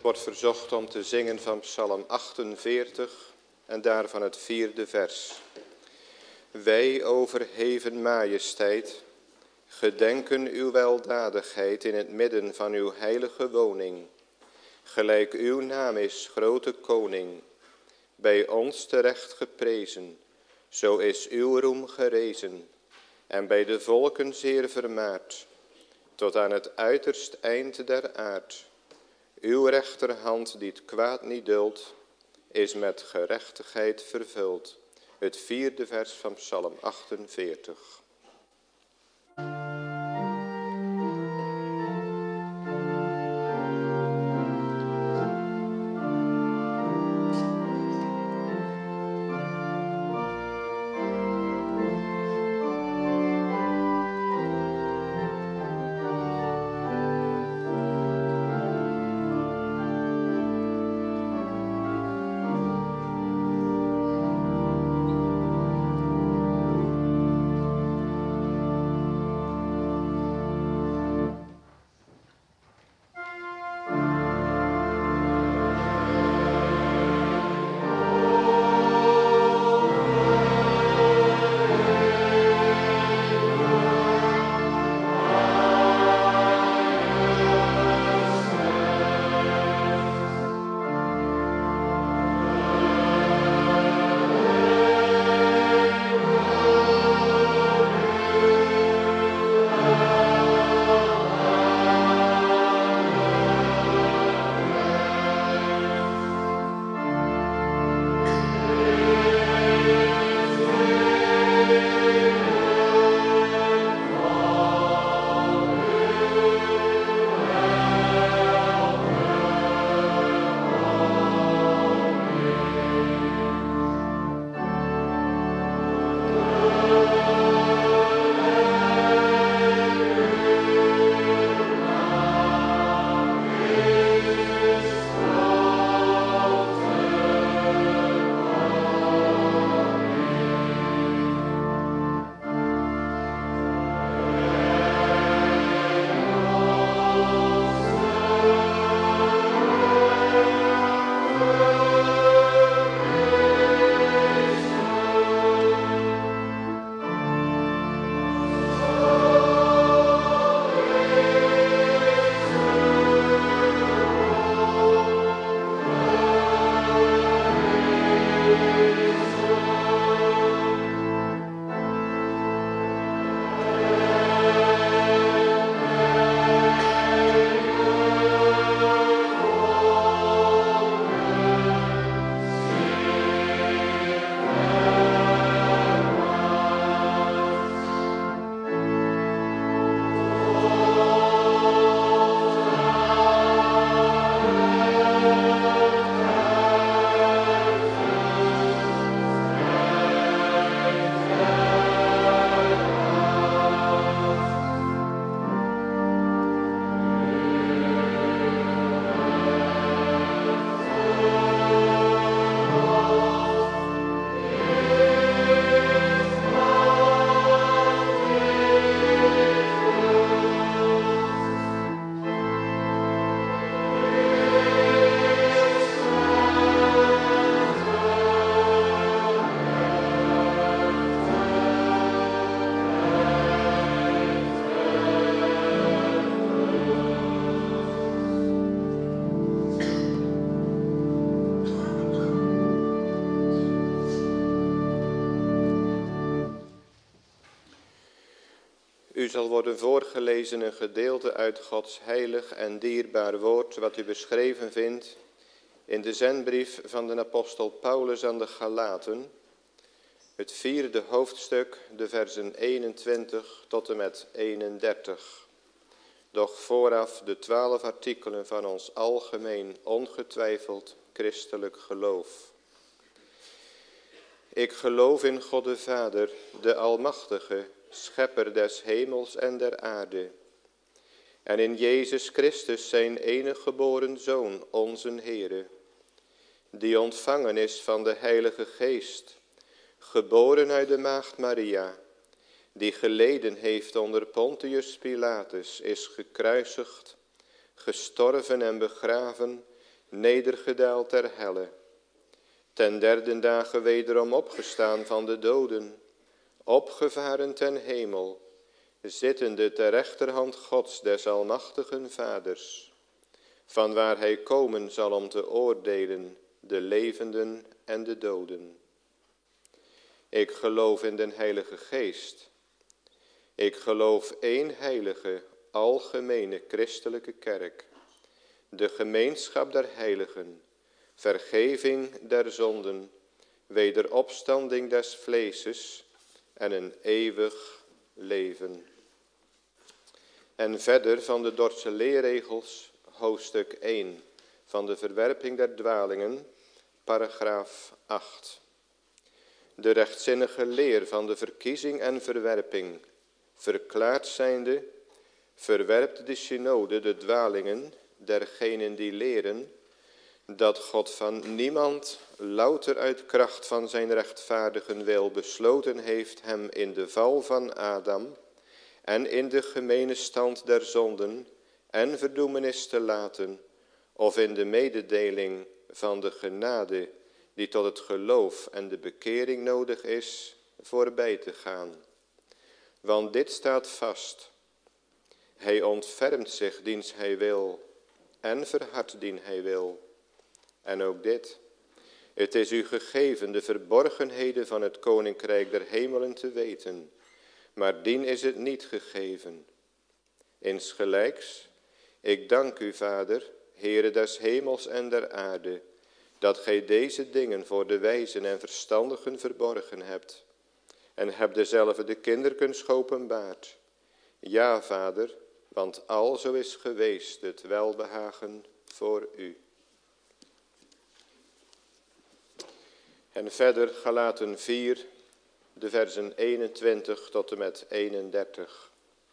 Wordt verzocht om te zingen van Psalm 48 en daarvan het 4e vers. Wij, overheven majesteit, gedenken uw weldadigheid in het midden van uw heilige woning. Gelijk uw naam is, grote koning, bij ons terecht geprezen, zo is uw roem gerezen, en bij de volken zeer vermaard, tot aan het uiterst eind der aard. Uw rechterhand die het kwaad niet duldt, is met gerechtigheid vervuld. Het 4e vers van Psalm 48. U zal worden voorgelezen een gedeelte uit Gods heilig en dierbaar woord, wat u beschreven vindt in de zendbrief van de apostel Paulus aan de Galaten, het 4e hoofdstuk, de versen 21 tot en met 31. Doch vooraf de 12 artikelen van ons algemeen, ongetwijfeld christelijk geloof. Ik geloof in God de Vader, de Almachtige, Schepper des hemels en der aarde, en in Jezus Christus, zijn enige geboren Zoon, onze Heere, die ontvangen is van de Heilige Geest, geboren uit de maagd Maria, die geleden heeft onder Pontius Pilatus, is gekruisigd, gestorven en begraven, nedergedaald ter helle, ten derde dage wederom opgestaan van de doden, opgevaren ten hemel, zittende ter rechterhand Gods des almachtigen Vaders, vanwaar hij komen zal om te oordelen de levenden en de doden. Ik geloof in den Heilige Geest. Ik geloof één heilige, algemene christelijke kerk, de gemeenschap der heiligen, vergeving der zonden, wederopstanding des vleeses en een eeuwig leven. En verder van de Dordtse leerregels, hoofdstuk 1, van de verwerping der dwalingen, paragraaf 8. De rechtzinnige leer van de verkiezing en verwerping, verklaard zijnde, verwerpt de synode de dwalingen dergenen die leren dat God van niemand louter uit kracht van zijn rechtvaardigen wil besloten heeft hem in de val van Adam en in de gemene stand der zonden en verdoemenis te laten, of in de mededeling van de genade die tot het geloof en de bekering nodig is, voorbij te gaan. Want dit staat vast. Hij ontfermt zich diens hij wil en verhardt dien hij wil. En ook dit. Het is u gegeven de verborgenheden van het koninkrijk der hemelen te weten, maar dien is het niet gegeven. Insgelijks, ik dank u, Vader, Heere des hemels en der aarde, dat gij deze dingen voor de wijzen en verstandigen verborgen hebt, en hebt dezelfde de kinderkens geopenbaard. Ja, Vader, want alzo is geweest het welbehagen voor u. En verder Galaten 4, de versen 21 tot en met 31.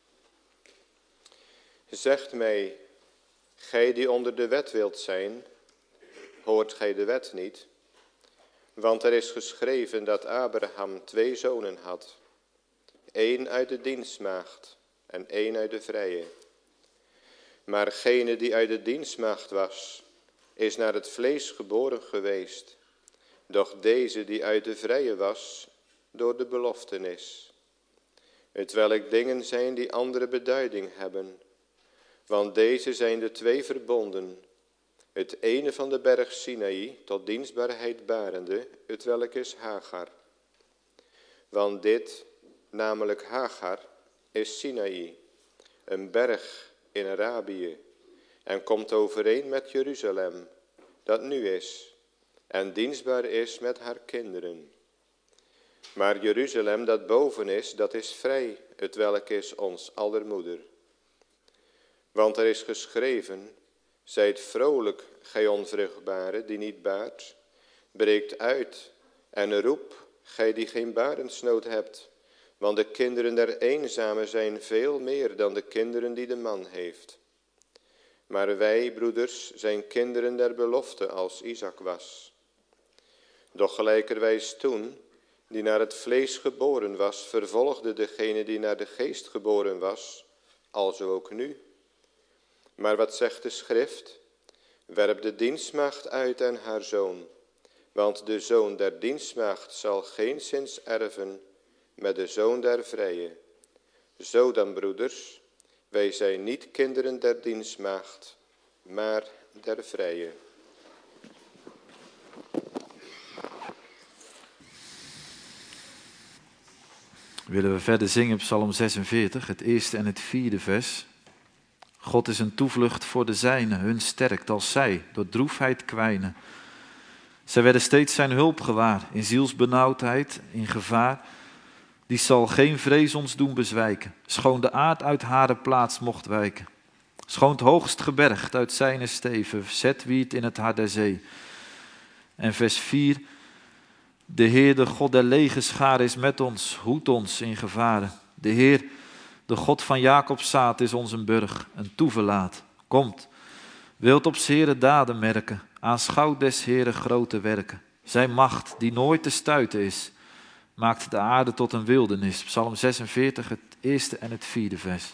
Zegt mij, gij die onder de wet wilt zijn, hoort gij de wet niet? Want er is geschreven dat Abraham 2 zonen had, 1 uit de dienstmaagd en 1 uit de vrije. Maar gene die uit de dienstmaagd was, is naar het vlees geboren geweest, doch deze die uit de vrije was, door de beloftenis. Hetwelk dingen zijn die andere beduiding hebben, want deze zijn de 2 verbonden. Het ene van de berg Sinaï tot dienstbaarheid barende, hetwelk is Hagar. Want dit, namelijk Hagar, is Sinaï, een berg in Arabië, en komt overeen met Jeruzalem, dat nu is, en dienstbaar is met haar kinderen. Maar Jeruzalem dat boven is, dat is vrij, hetwelk is ons aller moeder. Want er is geschreven, zijt vrolijk, gij onvruchtbare, die niet baart, breekt uit en roep, gij die geen barensnood hebt, want de kinderen der eenzame zijn veel meer dan de kinderen die de man heeft. Maar wij, broeders, zijn kinderen der belofte als Isaac was. Doch gelijkerwijs toen, die naar het vlees geboren was, vervolgde degene die naar de geest geboren was, alzo ook nu. Maar wat zegt de schrift? Werp de dienstmaagd uit en haar zoon, want de zoon der dienstmaagd zal geenszins erven met de zoon der vrije. Zo dan, broeders, wij zijn niet kinderen der dienstmaagd, maar der vrije. Willen we verder zingen Psalm 46, het eerste en het vierde vers. God is een toevlucht voor de zijnen, hun sterkt als zij door droefheid kwijnen. Zij werden steeds zijn hulp gewaar, in zielsbenauwdheid, in gevaar. Die zal geen vrees ons doen bezwijken, schoon de aard uit hare plaats mocht wijken. Schoon het hoogst gebergd uit zijne steven, zet wiet in het hart der zee. En vers 4, de Heer, de God der legerscharen is met ons, hoedt ons in gevaren. De Heer, de God van Jacobs zaad is ons een burg, een toeverlaat. Komt, wilt op 's Heeren daden merken, aanschouwt des Heeren grote werken. Zijn macht, die nooit te stuiten is, maakt de aarde tot een wildernis. Psalm 46, het eerste en het vierde vers.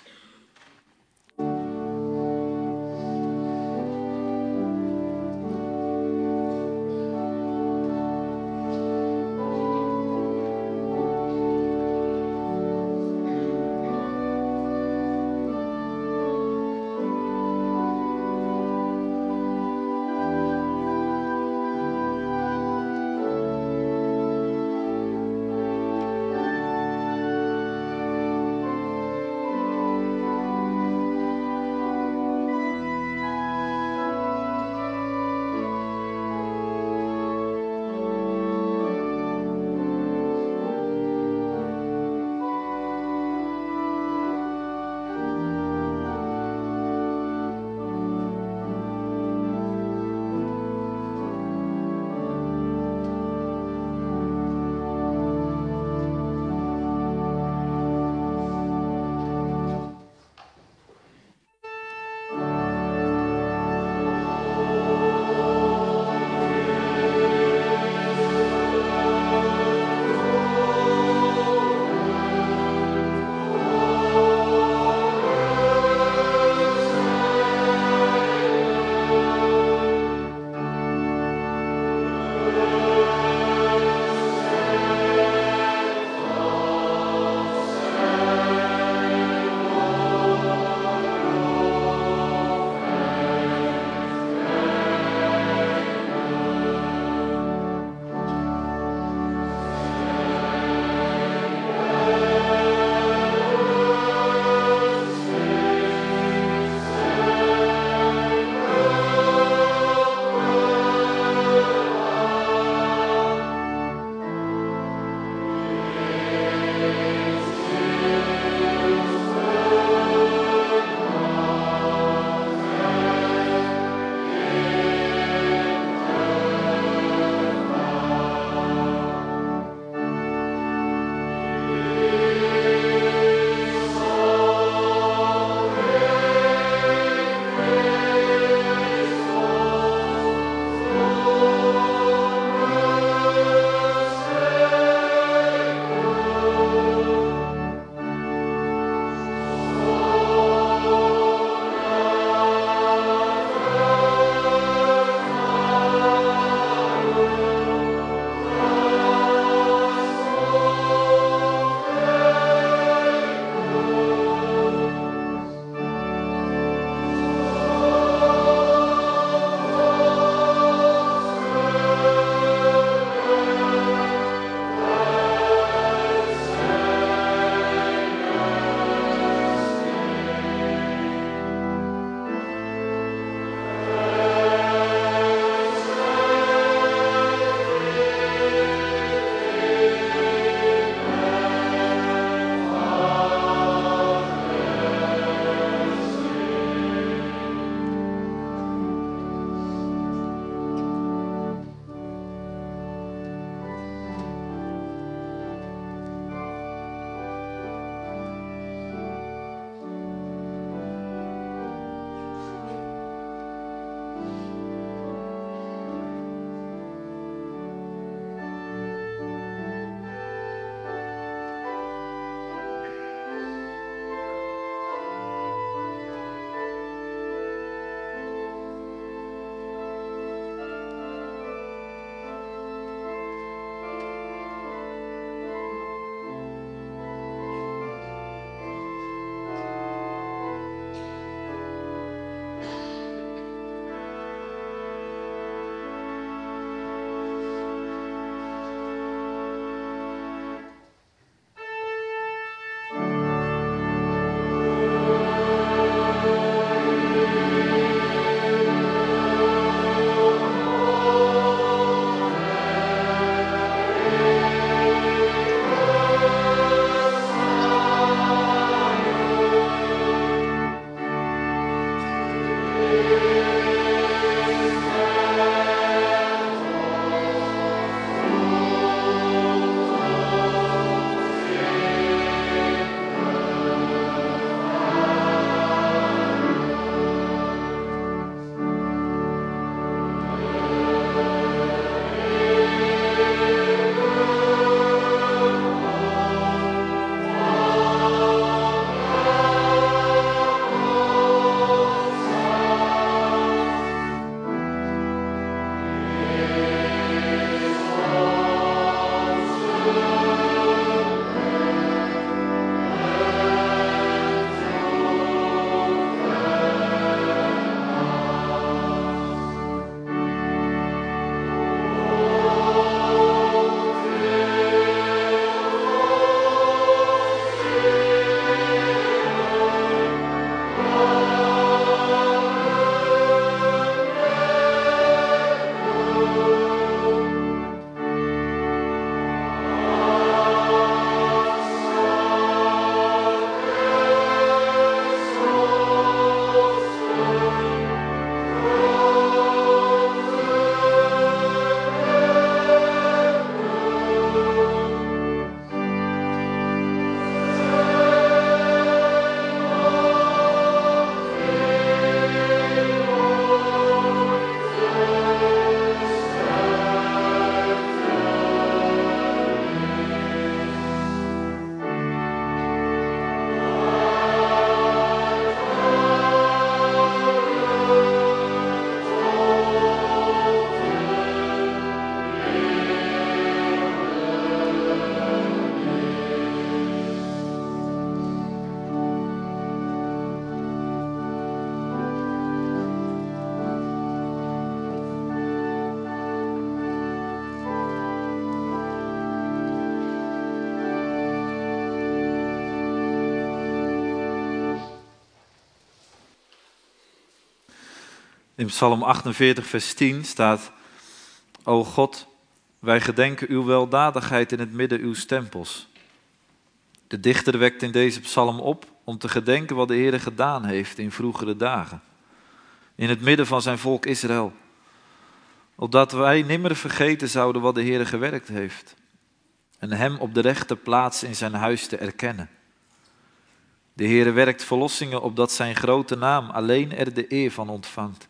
In Psalm 48 vers 10 staat: O God, wij gedenken uw weldadigheid in het midden uw tempels. De dichter wekt in deze psalm op om te gedenken wat de Heer gedaan heeft in vroegere dagen. In het midden van zijn volk Israël. Opdat wij nimmer vergeten zouden wat de Heer gewerkt heeft. En hem op de rechte plaats in zijn huis te erkennen. De Heer werkt verlossingen opdat zijn grote naam alleen er de eer van ontvangt.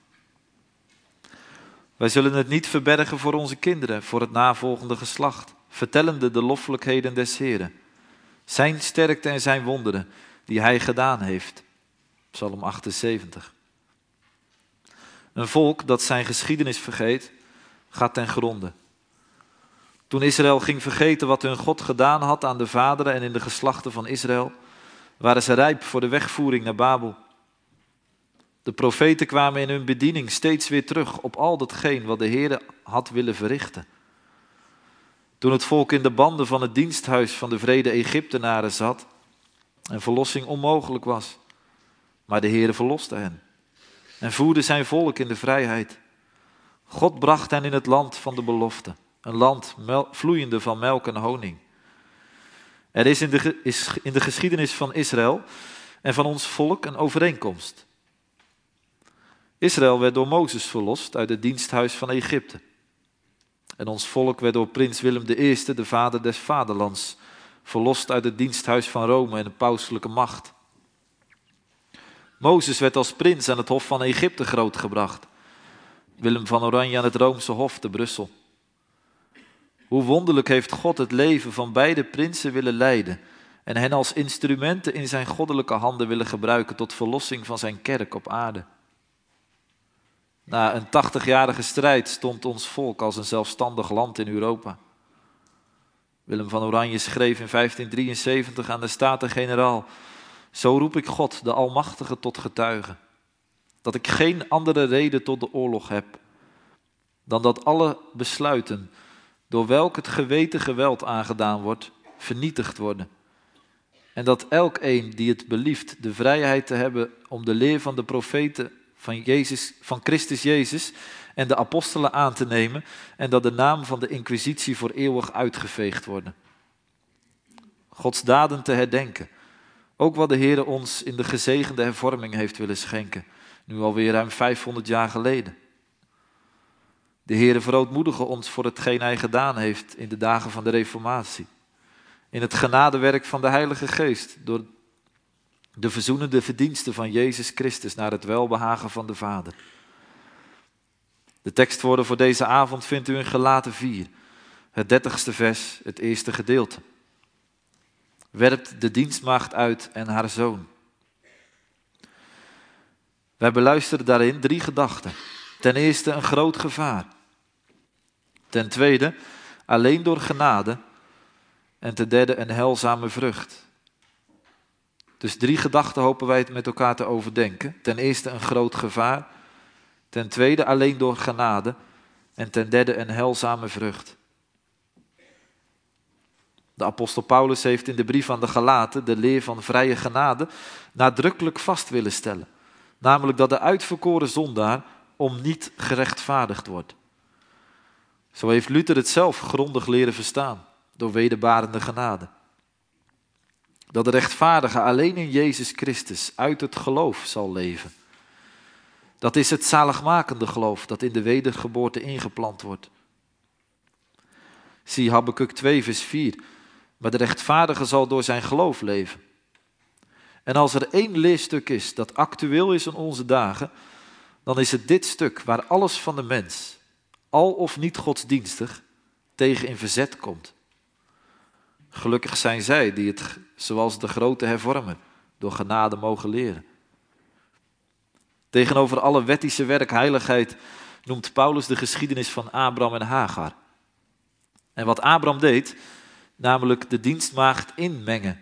Wij zullen het niet verbergen voor onze kinderen, voor het navolgende geslacht, vertellende de loffelijkheden des Heeren. Zijn sterkte en zijn wonderen die hij gedaan heeft. Psalm 78. Een volk dat zijn geschiedenis vergeet, gaat ten gronde. Toen Israël ging vergeten wat hun God gedaan had aan de vaderen en in de geslachten van Israël, waren ze rijp voor de wegvoering naar Babel. De profeten kwamen in hun bediening steeds weer terug op al datgene wat de Heer had willen verrichten. Toen het volk in de banden van het diensthuis van de wrede Egyptenaren zat en verlossing onmogelijk was. Maar de Heer verloste hen en voerde zijn volk in de vrijheid. God bracht hen in het land van de belofte, een land vloeiende van melk en honing. Er is in de geschiedenis van Israël en van ons volk een overeenkomst. Israël werd door Mozes verlost uit het diensthuis van Egypte. En ons volk werd door prins Willem I, de vader des vaderlands, verlost uit het diensthuis van Rome en de pauselijke macht. Mozes werd als prins aan het hof van Egypte grootgebracht. Willem van Oranje aan het Roomse hof te Brussel. Hoe wonderlijk heeft God het leven van beide prinsen willen leiden en hen als instrumenten in zijn goddelijke handen willen gebruiken tot verlossing van zijn kerk op aarde. Na een 80-jarige strijd stond ons volk als een zelfstandig land in Europa. Willem van Oranje schreef in 1573 aan de Staten-Generaal: Zo roep ik God, de Almachtige, tot getuige, dat ik geen andere reden tot de oorlog heb, dan dat alle besluiten, door welk het geweten geweld aangedaan wordt, vernietigd worden. En dat elk een die het belieft de vrijheid te hebben om de leer van de profeten van Christus Jezus en de apostelen aan te nemen en dat de naam van de inquisitie voor eeuwig uitgeveegd worden. Gods daden te herdenken. Ook wat de Heer ons in de gezegende hervorming heeft willen schenken, nu alweer ruim 500 jaar geleden. De Heer verootmoedige ons voor hetgeen hij gedaan heeft in de dagen van de Reformatie. In het genadewerk van de Heilige Geest, door de verzoenende verdiensten van Jezus Christus naar het welbehagen van de Vader. De tekstwoorden voor deze avond vindt u in Galaten 4, het 30ste vers, het eerste gedeelte. Werpt de dienstmaagd uit en haar zoon. Wij beluisteren daarin 3 gedachten. Ten eerste een groot gevaar. Ten tweede alleen door genade. En ten derde een heilzame vrucht. Dus 3 gedachten hopen wij het met elkaar te overdenken. Ten eerste een groot gevaar. Ten tweede alleen door genade. En ten derde een heilzame vrucht. De apostel Paulus heeft in de brief aan de Galaten de leer van vrije genade nadrukkelijk vast willen stellen. Namelijk dat de uitverkoren zondaar om niet gerechtvaardigd wordt. Zo heeft Luther het zelf grondig leren verstaan door wederbarende genade. Dat de rechtvaardige alleen in Jezus Christus uit het geloof zal leven. Dat is het zaligmakende geloof dat in de wedergeboorte ingeplant wordt. Zie Habakuk 2 vers 4. Maar de rechtvaardige zal door zijn geloof leven. En als er 1 leerstuk is dat actueel is in onze dagen, dan is het dit stuk waar alles van de mens, al of niet godsdienstig, tegen in verzet komt. Gelukkig zijn zij die het, zoals de grote hervormer, door genade mogen leren. Tegenover alle wettische werkheiligheid noemt Paulus de geschiedenis van Abraham en Hagar. En wat Abraham deed, namelijk de dienstmaagd inmengen.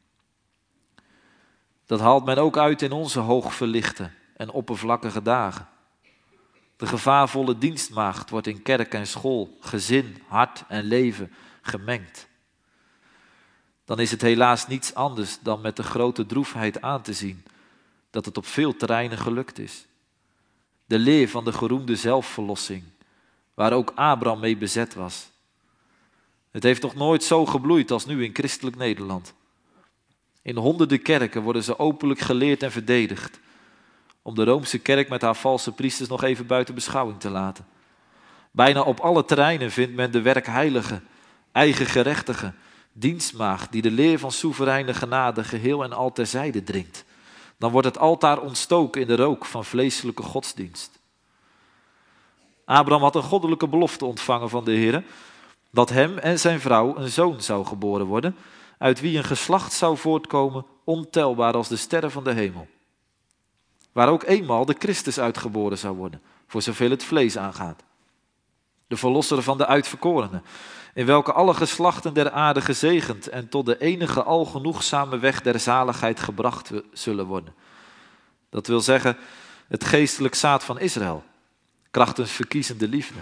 Dat haalt men ook uit in onze hoogverlichte en oppervlakkige dagen. De gevaarvolle dienstmaagd wordt in kerk en school, gezin, hart en leven gemengd. Dan is het helaas niets anders dan met de grote droefheid aan te zien dat het op veel terreinen gelukt is. De leer van de geroemde zelfverlossing, waar ook Abraham mee bezet was. Het heeft nog nooit zo gebloeid als nu in christelijk Nederland. In honderden kerken worden ze openlijk geleerd en verdedigd, om de Roomse kerk met haar valse priesters nog even buiten beschouwing te laten. Bijna op alle terreinen vindt men de werkheilige, eigengerechtige dienstmaagd die de leer van soevereine genade geheel en al terzijde dringt. Dan wordt het altaar ontstoken in de rook van vleeselijke godsdienst. Abraham had een goddelijke belofte ontvangen van de Heer, dat hem en zijn vrouw een zoon zou geboren worden, uit wie een geslacht zou voortkomen, ontelbaar als de sterren van de hemel. Waar ook eenmaal de Christus uitgeboren zou worden, voor zoveel het vlees aangaat. De verlosser van de uitverkorenen, in welke alle geslachten der aarde gezegend en tot de enige algenoegzame weg der zaligheid gebracht zullen worden. Dat wil zeggen, het geestelijk zaad van Israël, krachtens verkiezende liefde.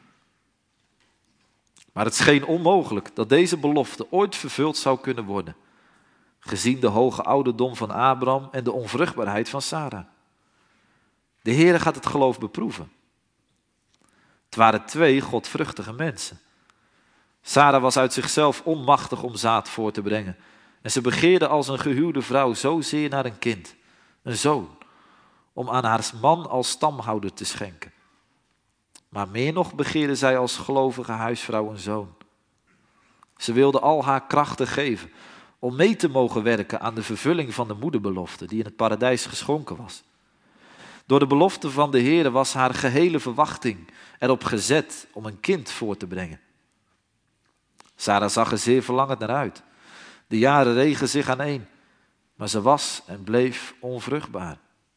Maar het scheen onmogelijk dat deze belofte ooit vervuld zou kunnen worden, gezien de hoge ouderdom van Abraham en de onvruchtbaarheid van Sarah. De Heere gaat het geloof beproeven. Het waren 2 godvruchtige mensen. Sarah was uit zichzelf onmachtig om zaad voor te brengen. En ze begeerde als een gehuwde vrouw zozeer naar een kind, een zoon, om aan haar man als stamhouder te schenken. Maar meer nog begeerde zij als gelovige huisvrouw een zoon. Ze wilde al haar krachten geven om mee te mogen werken aan de vervulling van de moederbelofte die in het paradijs geschonken was. Door de belofte van de Heere was haar gehele verwachting erop gezet om een kind voor te brengen. Sarah zag er zeer verlangend naar uit. De jaren regen zich aaneen, maar ze was en bleef onvruchtbaar.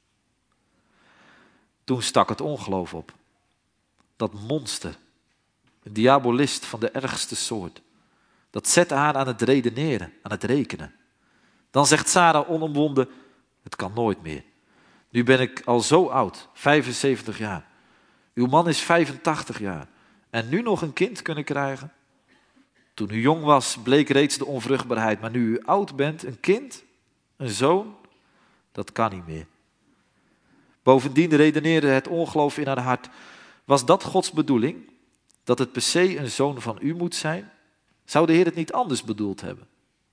Toen stak het ongeloof op. Dat monster, een diabolist van de ergste soort, dat zette haar aan het redeneren, aan het rekenen. Dan zegt Sarah onomwonden, het kan nooit meer. Nu ben ik al zo oud, 75 jaar. Uw man is 85 jaar. En nu nog een kind kunnen krijgen? Toen u jong was, bleek reeds de onvruchtbaarheid. Maar nu u oud bent, een kind, een zoon, dat kan niet meer. Bovendien redeneerde het ongeloof in haar hart. Was dat Gods bedoeling? Dat het per se een zoon van u moet zijn? Zou de Heer het niet anders bedoeld hebben?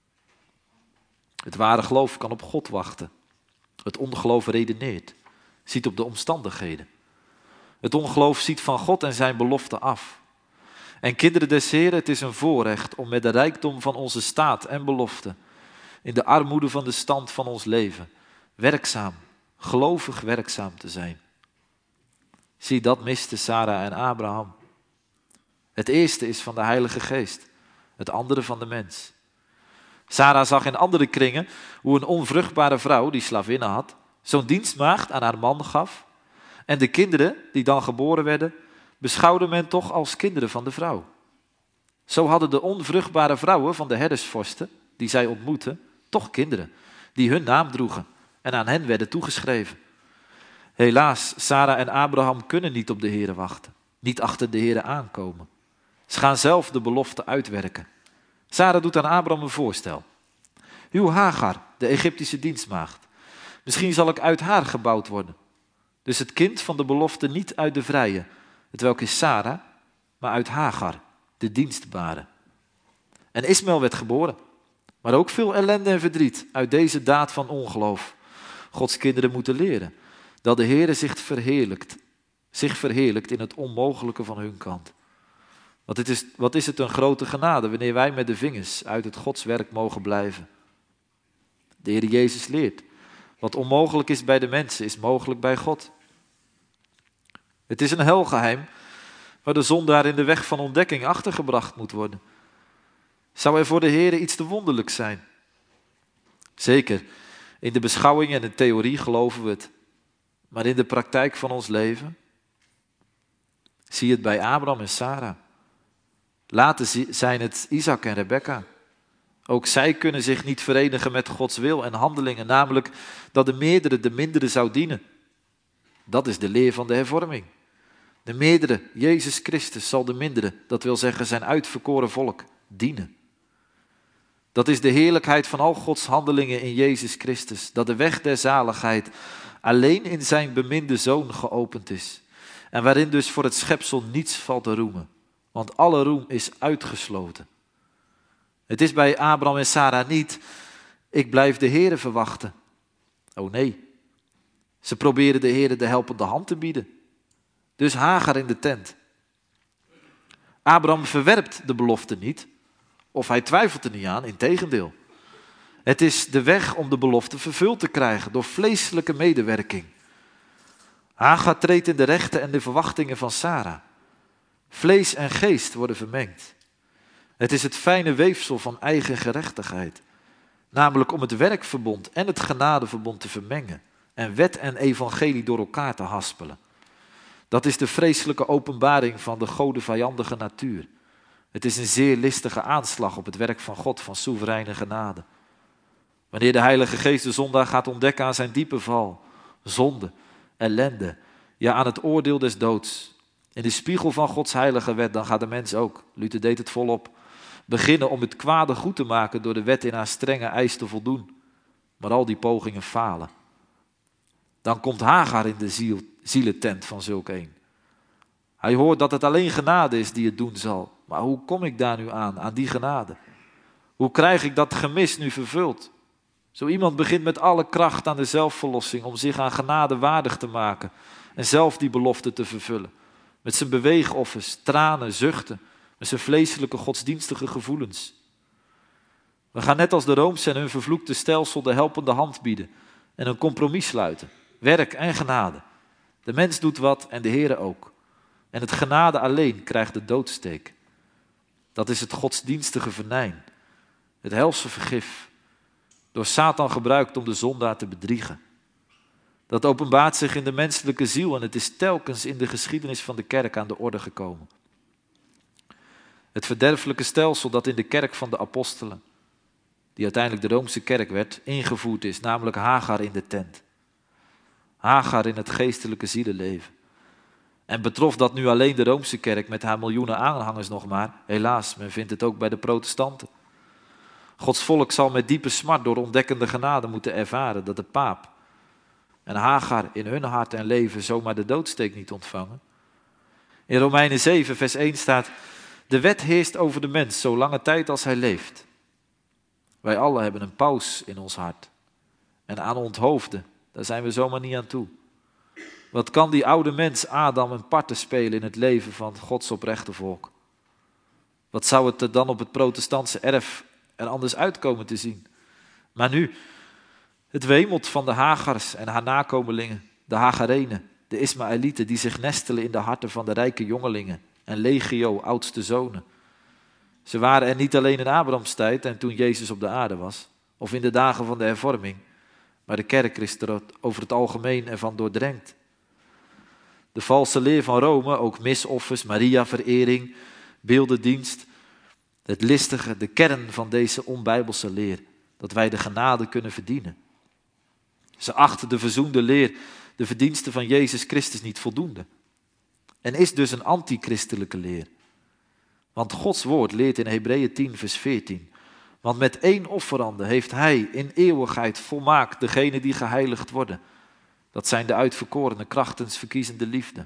Het ware geloof kan op God wachten. Het ongeloof redeneert, ziet op de omstandigheden. Het ongeloof ziet van God en zijn belofte af. En kinderen des Heeren, het is een voorrecht om met de rijkdom van onze staat en belofte, in de armoede van de stand van ons leven, werkzaam, gelovig werkzaam te zijn. Zie, dat miste Sarah en Abraham. Het eerste is van de Heilige Geest, het andere van de mens. Sarah zag in andere kringen hoe een onvruchtbare vrouw, die slavinnen had, zo'n dienstmaagd aan haar man gaf. En de kinderen, die dan geboren werden, beschouwde men toch als kinderen van de vrouw. Zo hadden de onvruchtbare vrouwen van de herdersvorsten, die zij ontmoetten, toch kinderen, die hun naam droegen en aan hen werden toegeschreven. Helaas, Sarah en Abraham kunnen niet op de Heere wachten, niet achter de Heere aankomen. Ze gaan zelf de belofte uitwerken. Sarah doet aan Abraham een voorstel. Huw Hagar, de Egyptische dienstmaagd. Misschien zal ik uit haar gebouwd worden. Dus het kind van de belofte niet uit de vrije, hetwelk is Sarah, maar uit Hagar, de dienstbare. En Ismaël werd geboren, maar ook veel ellende en verdriet uit deze daad van ongeloof. Gods kinderen moeten leren dat de Heere zich verheerlijkt in het onmogelijke van hun kant. Wat is het een grote genade wanneer wij met de vingers uit het Godswerk mogen blijven. De Heer Jezus leert, wat onmogelijk is bij de mensen, is mogelijk bij God. Het is een helgeheim waar de zondaar in de weg van ontdekking achtergebracht moet worden. Zou er voor de Heer iets te wonderlijks zijn? Zeker, in de beschouwing en de theorie geloven we het. Maar in de praktijk van ons leven? Zie je het bij Abraham en Sarah. Later zijn het Isaac en Rebekka. Ook zij kunnen zich niet verenigen met Gods wil en handelingen, namelijk dat de meerdere de mindere zou dienen. Dat is de leer van de hervorming. De meerdere, Jezus Christus, zal de mindere, dat wil zeggen zijn uitverkoren volk, dienen. Dat is de heerlijkheid van al Gods handelingen in Jezus Christus, dat de weg der zaligheid alleen in zijn beminde zoon geopend is. En waarin dus voor het schepsel niets valt te roemen. Want alle roem is uitgesloten. Het is bij Abraham en Sarah niet, ik blijf de Heere verwachten. Oh nee, ze proberen de Heere de helpende hand te bieden. Dus Hagar in de tent. Abraham verwerpt de belofte niet, of hij twijfelt er niet aan, integendeel. Het is de weg om de belofte vervuld te krijgen door vleeselijke medewerking. Hagar treedt in de rechten en de verwachtingen van Sarah. Vlees en geest worden vermengd. Het is het fijne weefsel van eigen gerechtigheid. Namelijk om het werkverbond en het genadeverbond te vermengen. En wet en evangelie door elkaar te haspelen. Dat is de vreselijke openbaring van de godenvijandige natuur. Het is een zeer listige aanslag op het werk van God van soevereine genade. Wanneer de Heilige Geest de zondaar gaat ontdekken aan zijn diepe val, zonde, ellende, ja aan het oordeel des doods. In de spiegel van Gods heilige wet, dan gaat de mens ook, Luther deed het volop, beginnen om het kwade goed te maken door de wet in haar strenge eis te voldoen. Maar al die pogingen falen. Dan komt Hagar in de zielentent van zulk een. Hij hoort dat het alleen genade is die het doen zal. Maar hoe kom ik daar nu aan die genade? Hoe krijg ik dat gemis nu vervuld? Zo iemand begint met alle kracht aan de zelfverlossing om zich aan genade waardig te maken en zelf die belofte te vervullen. Met zijn beweegoffers, tranen, zuchten, met zijn vleeselijke godsdienstige gevoelens. We gaan net als de Roomse en hun vervloekte stelsel de helpende hand bieden en een compromis sluiten. Werk en genade. De mens doet wat en de Heere ook. En het genade alleen krijgt de doodsteek. Dat is het godsdienstige venijn. Het helse vergif. Door Satan gebruikt om de zondaar te bedriegen. Dat openbaart zich in de menselijke ziel en het is telkens in de geschiedenis van de kerk aan de orde gekomen. Het verderfelijke stelsel dat in de kerk van de apostelen, die uiteindelijk de Roomse kerk werd, ingevoerd is, namelijk Hagar in de tent. Hagar in het geestelijke zielenleven. En betrof dat nu alleen de Roomse kerk met haar miljoenen aanhangers nog maar? Helaas, men vindt het ook bij de protestanten. Gods volk zal met diepe smart door ontdekkende genade moeten ervaren dat de paap en Hagar in hun hart en leven zomaar de doodsteek niet ontvangen. In Romeinen 7 vers 1 staat, de wet heerst over de mens zolange tijd als hij leeft. Wij allen hebben een paus in ons hart. En aan onthoofden, daar zijn we zomaar niet aan toe. Wat kan die oude mens Adam een parten spelen in het leven van Gods oprechte volk? Wat zou het er dan op het protestantse erf er anders uitkomen te zien? Maar nu, het wemelt van de Hagars en haar nakomelingen, de Hagarenen, de Ismaëlieten die zich nestelen in de harten van de rijke jongelingen en legio oudste zonen. Ze waren er niet alleen in Abrahams tijd en toen Jezus op de aarde was, of in de dagen van de hervorming, maar de kerk is er over het algemeen ervan doordrenkt. De valse leer van Rome, ook misoffers, Maria-verering, beeldendienst, het listige, de kern van deze onbijbelse leer, dat wij de genade kunnen verdienen. Ze achten de verzoende leer, de verdiensten van Jezus Christus niet voldoende. En is dus een antichristelijke leer. Want Gods woord leert in Hebreeën 10 vers 14. Want met één offerande heeft hij in eeuwigheid volmaakt degene die geheiligd worden. Dat zijn de uitverkorenen krachtens verkiezende liefde.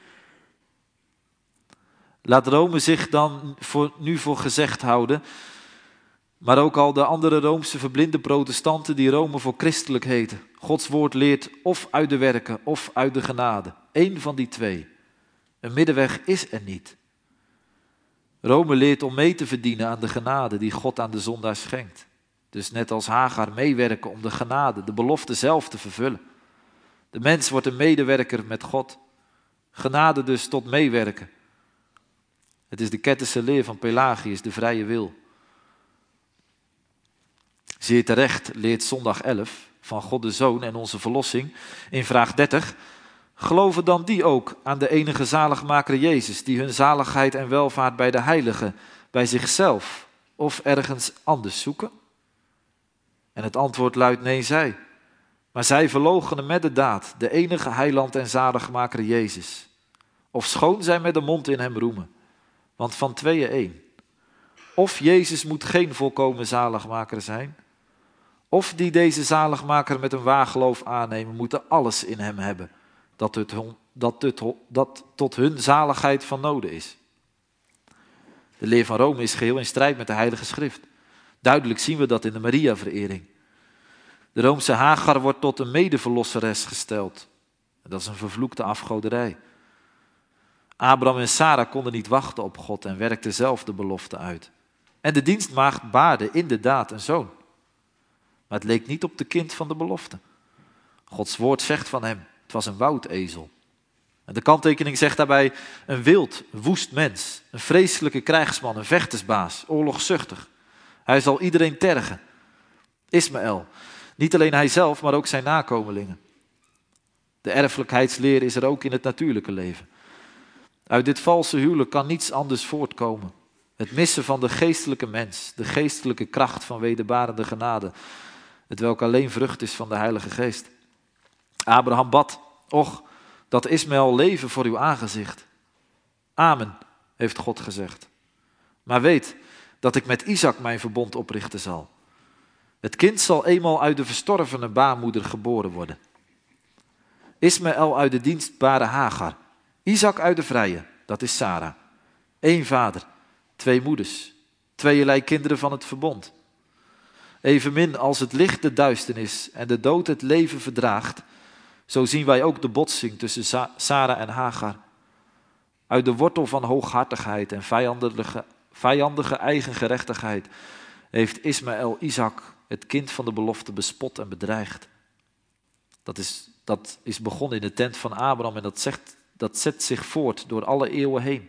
Laat Rome zich dan nu voor gezegd houden, maar ook al de andere Roomse verblinde protestanten die Rome voor christelijk heten. Gods woord leert of uit de werken of uit de genade. Eén van die twee. Een middenweg is er niet. Rome leert om mee te verdienen aan de genade die God aan de zondaar schenkt. Dus net als Hagar meewerken om de genade, de belofte zelf te vervullen. De mens wordt een medewerker met God. Genade dus tot meewerken. Het is de kettische leer van Pelagius, de vrije wil. Zeer terecht leert zondag 11 van God de Zoon en onze verlossing in vraag 30. Geloven dan die ook aan de enige zaligmaker Jezus, die hun zaligheid en welvaart bij de heiligen, bij zichzelf of ergens anders zoeken? En het antwoord luidt nee, zij. Maar zij verloochenen met de daad de enige heiland en zaligmaker Jezus. Ofschoon zij met de mond in hem roemen. Want van tweeën één. Of Jezus moet geen volkomen zaligmaker zijn, Of die deze zaligmaker met een waar geloof aannemen, moeten alles in hem hebben, dat tot hun zaligheid van noden is. De leer van Rome is geheel in strijd met de Heilige Schrift. Duidelijk zien we dat in de Maria-verering. De Roomse Hagar wordt tot een medeverlosseres gesteld. Dat is een vervloekte afgoderij. Abraham en Sarah konden niet wachten op God en werkten zelf de belofte uit. En de dienstmaagd baarde inderdaad een zoon. Maar het leek niet op de kind van de belofte. Gods woord zegt van hem, het was een woudezel. En de kanttekening zegt daarbij een wild, woest mens, een vreselijke krijgsman, een vechtersbaas, oorlogzuchtig. Hij zal iedereen tergen. Ismaël, niet alleen hij zelf, maar ook zijn nakomelingen. De erfelijkheidsleer is er ook in het natuurlijke leven. Uit dit valse huwelijk kan niets anders voortkomen. Het missen van de geestelijke mens, de geestelijke kracht van wederbarende genade, het welk alleen vrucht is van de Heilige Geest. Abraham bad, och, dat Ismaël leven voor uw aangezicht. Amen, heeft God gezegd. Maar weet dat ik met Isaac mijn verbond oprichten zal. Het kind zal eenmaal uit de verstorvene baarmoeder geboren worden. Ismaël uit de dienstbare Hagar. Isaac uit de vrije, dat is Sarah. 1 vader, 2 moeders, tweeërlei kinderen van het verbond. Evenmin als het licht de duisternis en de dood het leven verdraagt, zo zien wij ook de botsing tussen Sarah en Hagar. Uit de wortel van hooghartigheid en vijandige eigengerechtigheid heeft Ismaël Isaac, het kind van de belofte, bespot en bedreigd. Dat is begonnen in de tent van Abraham en dat zet zich voort door alle eeuwen heen.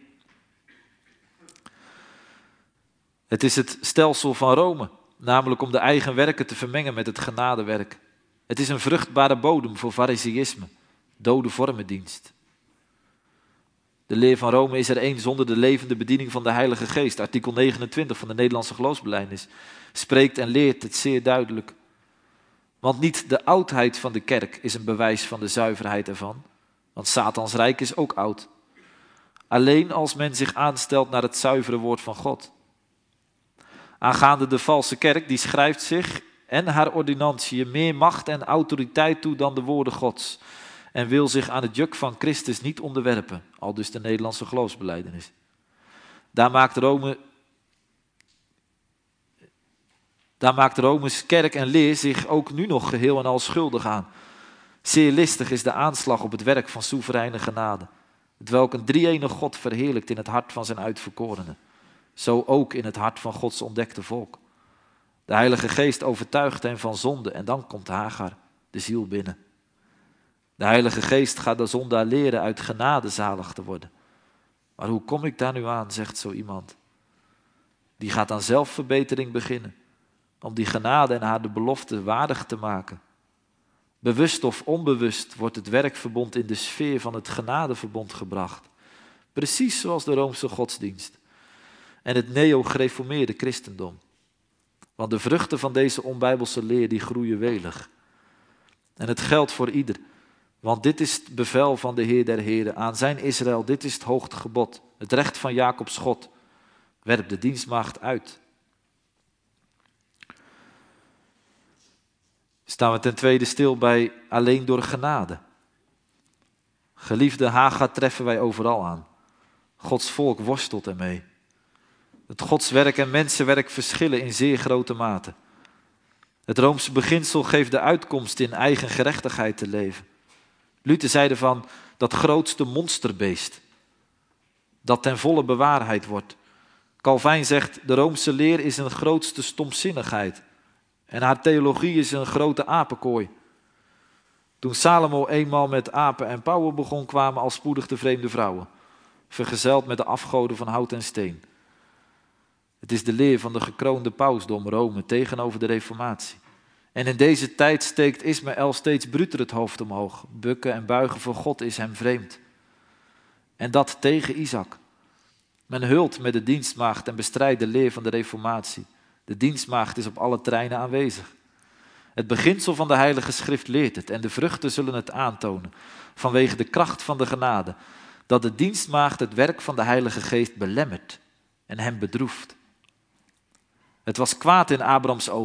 Het is het stelsel van Rome, namelijk om de eigen werken te vermengen met het genadewerk. Het is een vruchtbare bodem voor farizeïsme, dode vormendienst. De leer van Rome is er één zonder de levende bediening van de Heilige Geest. Artikel 29 van de Nederlandse geloofsbelijdenis spreekt en leert het zeer duidelijk. Want niet de oudheid van de kerk is een bewijs van de zuiverheid ervan, want Satans rijk is ook oud. Alleen als men zich aanstelt naar het zuivere woord van God. Aangaande de valse kerk, die schrijft zich en haar ordinantiën meer macht en autoriteit toe dan de woorden Gods. En wil zich aan het juk van Christus niet onderwerpen, al dus de Nederlandse geloofsbelijdenis. Daar maakt Rome's kerk en leer zich ook nu nog geheel en al schuldig aan. Zeer listig is de aanslag op het werk van soevereine genade, hetwelk een drie-enige God verheerlijkt in het hart van zijn uitverkorenen. Zo ook in het hart van Gods ontdekte volk. De Heilige Geest overtuigt hen van zonde en dan komt Hagar, de ziel, binnen. De Heilige Geest gaat de zondaar leren uit genade zalig te worden. Maar hoe kom ik daar nu aan, zegt zo iemand. Die gaat aan zelfverbetering beginnen, om die genade en haar de belofte waardig te maken. Bewust of onbewust wordt het werkverbond in de sfeer van het genadeverbond gebracht. Precies zoals de Roomse godsdienst en het neo-gereformeerde christendom. Want de vruchten van deze onbijbelse leer die groeien welig. En het geldt voor ieder. Want dit is het bevel van de Heer der Heren aan zijn Israël. Dit is het hoogste gebod, het recht van Jacobs God. Werp de dienstmaagd uit. Staan we ten tweede stil bij alleen door genade. Geliefde Hagar treffen wij overal aan. Gods volk worstelt ermee. Het godswerk en mensenwerk verschillen in zeer grote mate. Het Roomse beginsel geeft de uitkomst in eigen gerechtigheid te leven. Luther zei ervan dat grootste monsterbeest, dat ten volle bewaarheid wordt. Calvijn zegt, de Roomse leer is een grootste stomzinnigheid en haar theologie is een grote apenkooi. Toen Salomo eenmaal met apen en pauwen begon, kwamen al spoedig de vreemde vrouwen, vergezeld met de afgoden van hout en steen. Het is de leer van de gekroonde pausdom Rome tegenover de reformatie. En in deze tijd steekt Ismaël steeds bruter het hoofd omhoog. Bukken en buigen voor God is hem vreemd. En dat tegen Isaac. Men hult met de dienstmaagd en bestrijdt de leer van de reformatie. De dienstmaagd is op alle terreinen aanwezig. Het beginsel van de Heilige Schrift leert het en de vruchten zullen het aantonen. Vanwege de kracht van de genade. Dat de dienstmaagd het werk van de Heilige Geest belemmert en hem bedroeft. Het was kwaad in Abrahams ogen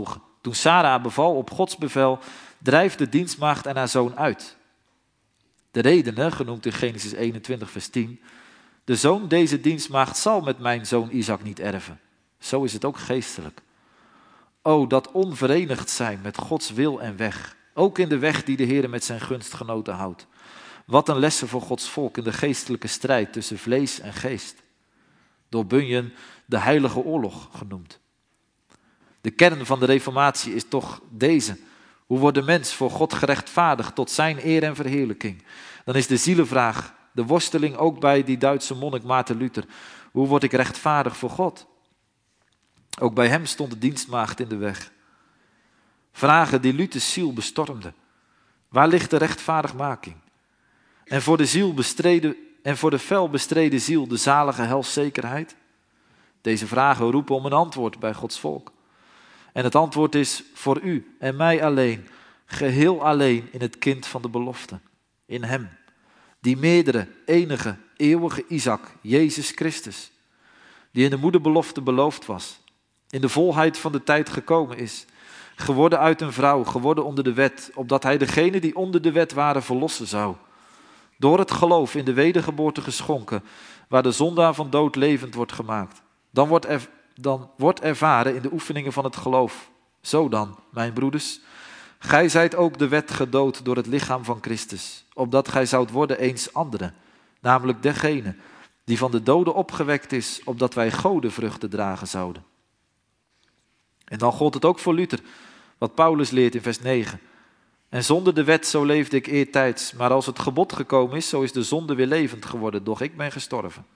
Toen Sara beval op Gods bevel, drijft de dienstmaagd en haar zoon uit. De redenen, genoemd in Genesis 21 vers 10, de zoon deze dienstmaagd zal met mijn zoon Isaac niet erven. Zo is het ook geestelijk. O, dat onverenigd zijn met Gods wil en weg. Ook in de weg die de Heer met zijn gunstgenoten houdt. Wat een lessen voor Gods volk in de geestelijke strijd tussen vlees en geest. Door Bunyan de heilige oorlog genoemd. De kern van de reformatie is toch deze. Hoe wordt de mens voor God gerechtvaardigd tot zijn eer en verheerlijking? Dan is de zielenvraag, de worsteling ook bij die Duitse monnik Maarten Luther. Hoe word ik rechtvaardig voor God? Ook bij hem stond de dienstmaagd in de weg. Vragen die Luthers ziel bestormden. Waar ligt de rechtvaardigmaking? En voor de fel bestreden ziel de zalige helszekerheid? Deze vragen roepen om een antwoord bij Gods volk. En het antwoord is voor u en mij alleen, geheel alleen in het kind van de belofte. In hem, die meerdere, enige, eeuwige Isaac, Jezus Christus. Die in de moederbelofte beloofd was. In de volheid van de tijd gekomen is. Geworden uit een vrouw, geworden onder de wet, opdat hij degenen die onder de wet waren verlossen zou. Door het geloof in de wedergeboorte geschonken, waar de zondaar van dood levend wordt gemaakt. Dan wordt ervaren in de oefeningen van het geloof. Zo dan, mijn broeders, gij zijt ook de wet gedood door het lichaam van Christus, opdat gij zoudt worden eens anderen, namelijk degene die van de doden opgewekt is, opdat wij godenvruchten dragen zouden. En dan gold het ook voor Luther, wat Paulus leert in vers 9. En zonder de wet zo leefde ik eertijds, maar als het gebod gekomen is, zo is de zonde weer levend geworden, doch ik ben gestorven.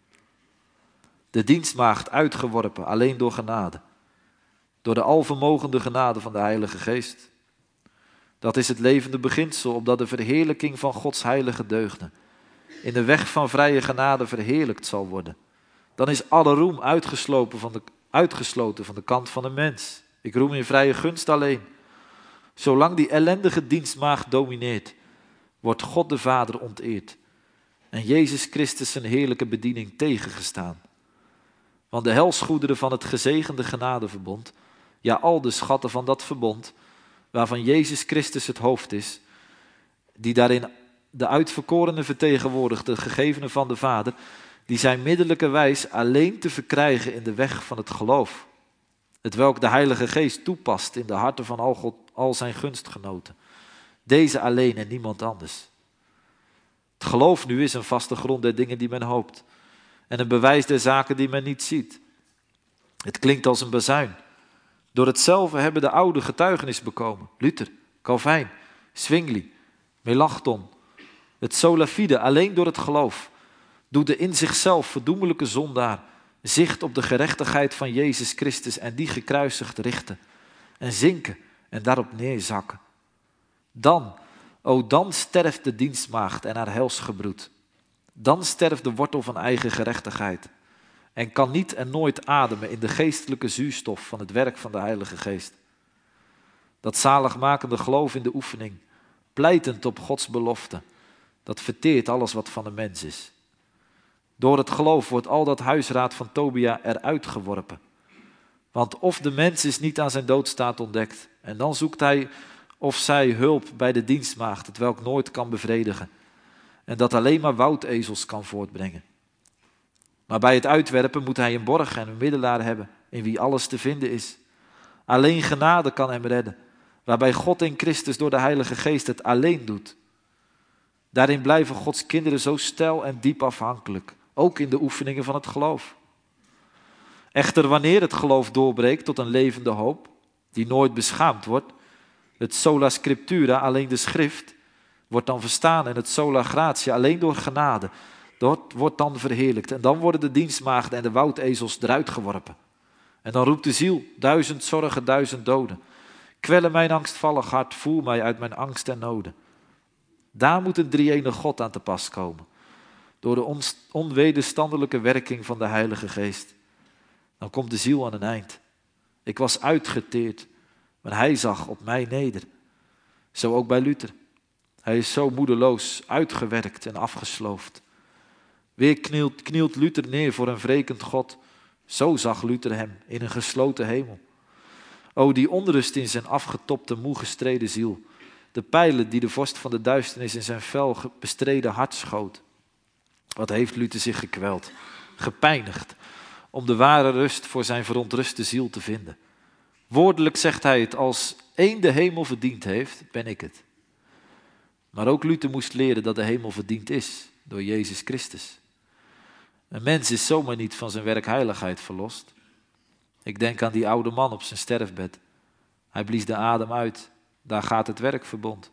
De dienstmaagd uitgeworpen, alleen door genade. Door de alvermogende genade van de Heilige Geest. Dat is het levende beginsel, opdat de verheerlijking van Gods heilige deugden in de weg van vrije genade verheerlijkt zal worden. Dan is alle roem uitgesloten van de kant van de mens. Ik roem in vrije gunst alleen. Zolang die ellendige dienstmaagd domineert, wordt God de Vader onteerd en Jezus Christus zijn heerlijke bediening tegengestaan. Want de helsgoederen van het gezegende genadeverbond, ja al de schatten van dat verbond, waarvan Jezus Christus het hoofd is, die daarin de uitverkorenen vertegenwoordigt, de gegevenen van de Vader, die zijn middelijke wijs alleen te verkrijgen in de weg van het geloof, hetwelk de Heilige Geest toepast in de harten van al zijn gunstgenoten. Deze alleen en niemand anders. Het geloof nu is een vaste grond der dingen die men hoopt en een bewijs der zaken die men niet ziet. Het klinkt als een bazuin. Door hetzelfde hebben de oude getuigenis bekomen. Luther, Calvijn, Zwingli, Melanchthon. Het sola fide, alleen door het geloof, doet de in zichzelf verdoemelijke zondaar zicht op de gerechtigheid van Jezus Christus en die gekruisigd richten en zinken en daarop neerzakken. Dan sterft de dienstmaagd en haar helsgebroed. Dan sterft de wortel van eigen gerechtigheid en kan niet en nooit ademen in de geestelijke zuurstof van het werk van de Heilige Geest. Dat zaligmakende geloof in de oefening, pleitend op Gods belofte, dat verteert alles wat van de mens is. Door het geloof wordt al dat huisraad van Tobia eruit geworpen. Want of de mens is niet aan zijn doodstaat ontdekt, en dan zoekt hij of zij hulp bij de dienstmaagd, het welk nooit kan bevredigen, en dat alleen maar woudezels kan voortbrengen. Maar bij het uitwerpen moet hij een borg en een middelaar hebben, in wie alles te vinden is. Alleen genade kan hem redden, waarbij God in Christus door de Heilige Geest het alleen doet. Daarin blijven Gods kinderen zo steil en diep afhankelijk, ook in de oefeningen van het geloof. Echter, wanneer het geloof doorbreekt tot een levende hoop, die nooit beschaamd wordt, het sola scriptura, alleen de schrift, wordt dan verstaan en het sola gratia, alleen door genade, dat wordt dan verheerlijkt. En dan worden de dienstmaagden en de woudezels eruit geworpen. En dan roept de ziel, 1000 zorgen, 1000 doden. Kwelle mijn angstvallig hart, voer mij uit mijn angst en noden. Daar moet een drie-enige God aan te pas komen. Door de onwederstandelijke werking van de Heilige Geest. Dan komt de ziel aan een eind. Ik was uitgeteerd, maar hij zag op mij neder. Zo ook bij Luther. Hij is zo moedeloos, uitgewerkt en afgesloofd. Weer knielt Luther neer voor een wrekend God. Zo zag Luther hem in een gesloten hemel. O, die onrust in zijn afgetopte, moe gestreden ziel. De pijlen die de vorst van de duisternis in zijn fel bestreden hart schoot. Wat heeft Luther zich gekweld, gepijnigd, om de ware rust voor zijn verontruste ziel te vinden. Woordelijk zegt hij het, als één de hemel verdiend heeft, ben ik het. Maar ook Luther moest leren dat de hemel verdiend is door Jezus Christus. Een mens is zomaar niet van zijn werkheiligheid verlost. Ik denk aan die oude man op zijn sterfbed. Hij blies de adem uit, daar gaat het werkverbond.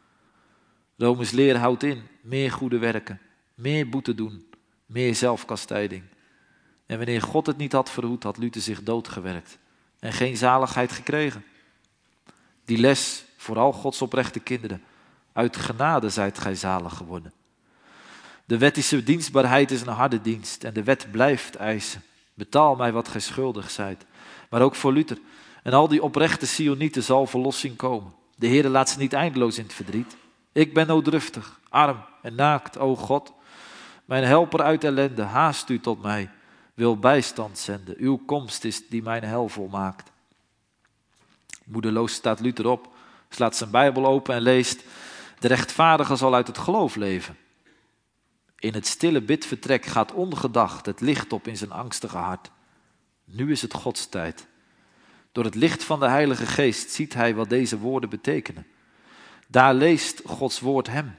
Rome's leer houdt in, meer goede werken, meer boete doen, meer zelfkastijding. En wanneer God het niet had verhoed, had Luther zich doodgewerkt en geen zaligheid gekregen. Die les, vooral Gods oprechte kinderen, uit genade zijt gij zalig geworden. De wettische dienstbaarheid is een harde dienst en de wet blijft eisen. Betaal mij wat gij schuldig zijt. Maar ook voor Luther en al die oprechte Sionieten zal verlossing komen. De Heere laat ze niet eindeloos in het verdriet. Ik ben nooddruftig, arm en naakt, o God. Mijn helper uit ellende, haast u tot mij. Wil bijstand zenden, uw komst is die mijn hel volmaakt. Moedeloos staat Luther op, slaat zijn Bijbel open en leest: de rechtvaardige zal uit het geloof leven. In het stille bidvertrek gaat ongedacht het licht op in zijn angstige hart. Nu is het Gods tijd. Door het licht van de Heilige Geest ziet hij wat deze woorden betekenen. Daar leest Gods woord hem.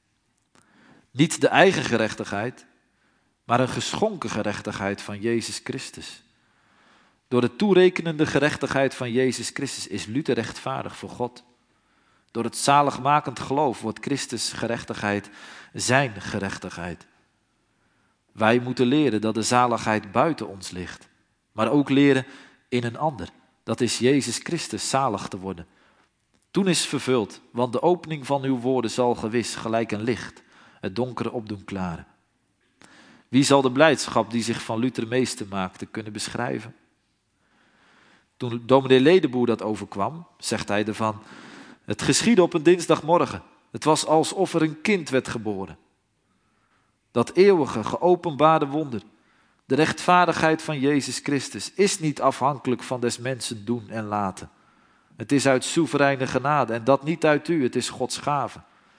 Niet de eigen gerechtigheid, maar een geschonken gerechtigheid van Jezus Christus. Door de toerekenende gerechtigheid van Jezus Christus is Luther rechtvaardig voor God. Door het zaligmakend geloof wordt Christus' gerechtigheid zijn gerechtigheid. Wij moeten leren dat de zaligheid buiten ons ligt, maar ook leren in een ander. Dat is Jezus Christus zalig te worden. Toen is vervuld, want de opening van uw woorden zal gewis gelijk een licht het donkere op doen klaren. Wie zal de blijdschap die zich van Luther meester maakte kunnen beschrijven? Toen dominee Ledeboer dat overkwam, zegt hij ervan: het geschiedde op een dinsdagmorgen. Het was alsof er een kind werd geboren. Dat eeuwige, geopenbaarde wonder, de rechtvaardigheid van Jezus Christus, is niet afhankelijk van des mensen doen en laten. Het is uit soevereine genade en dat niet uit u, het is Gods gave.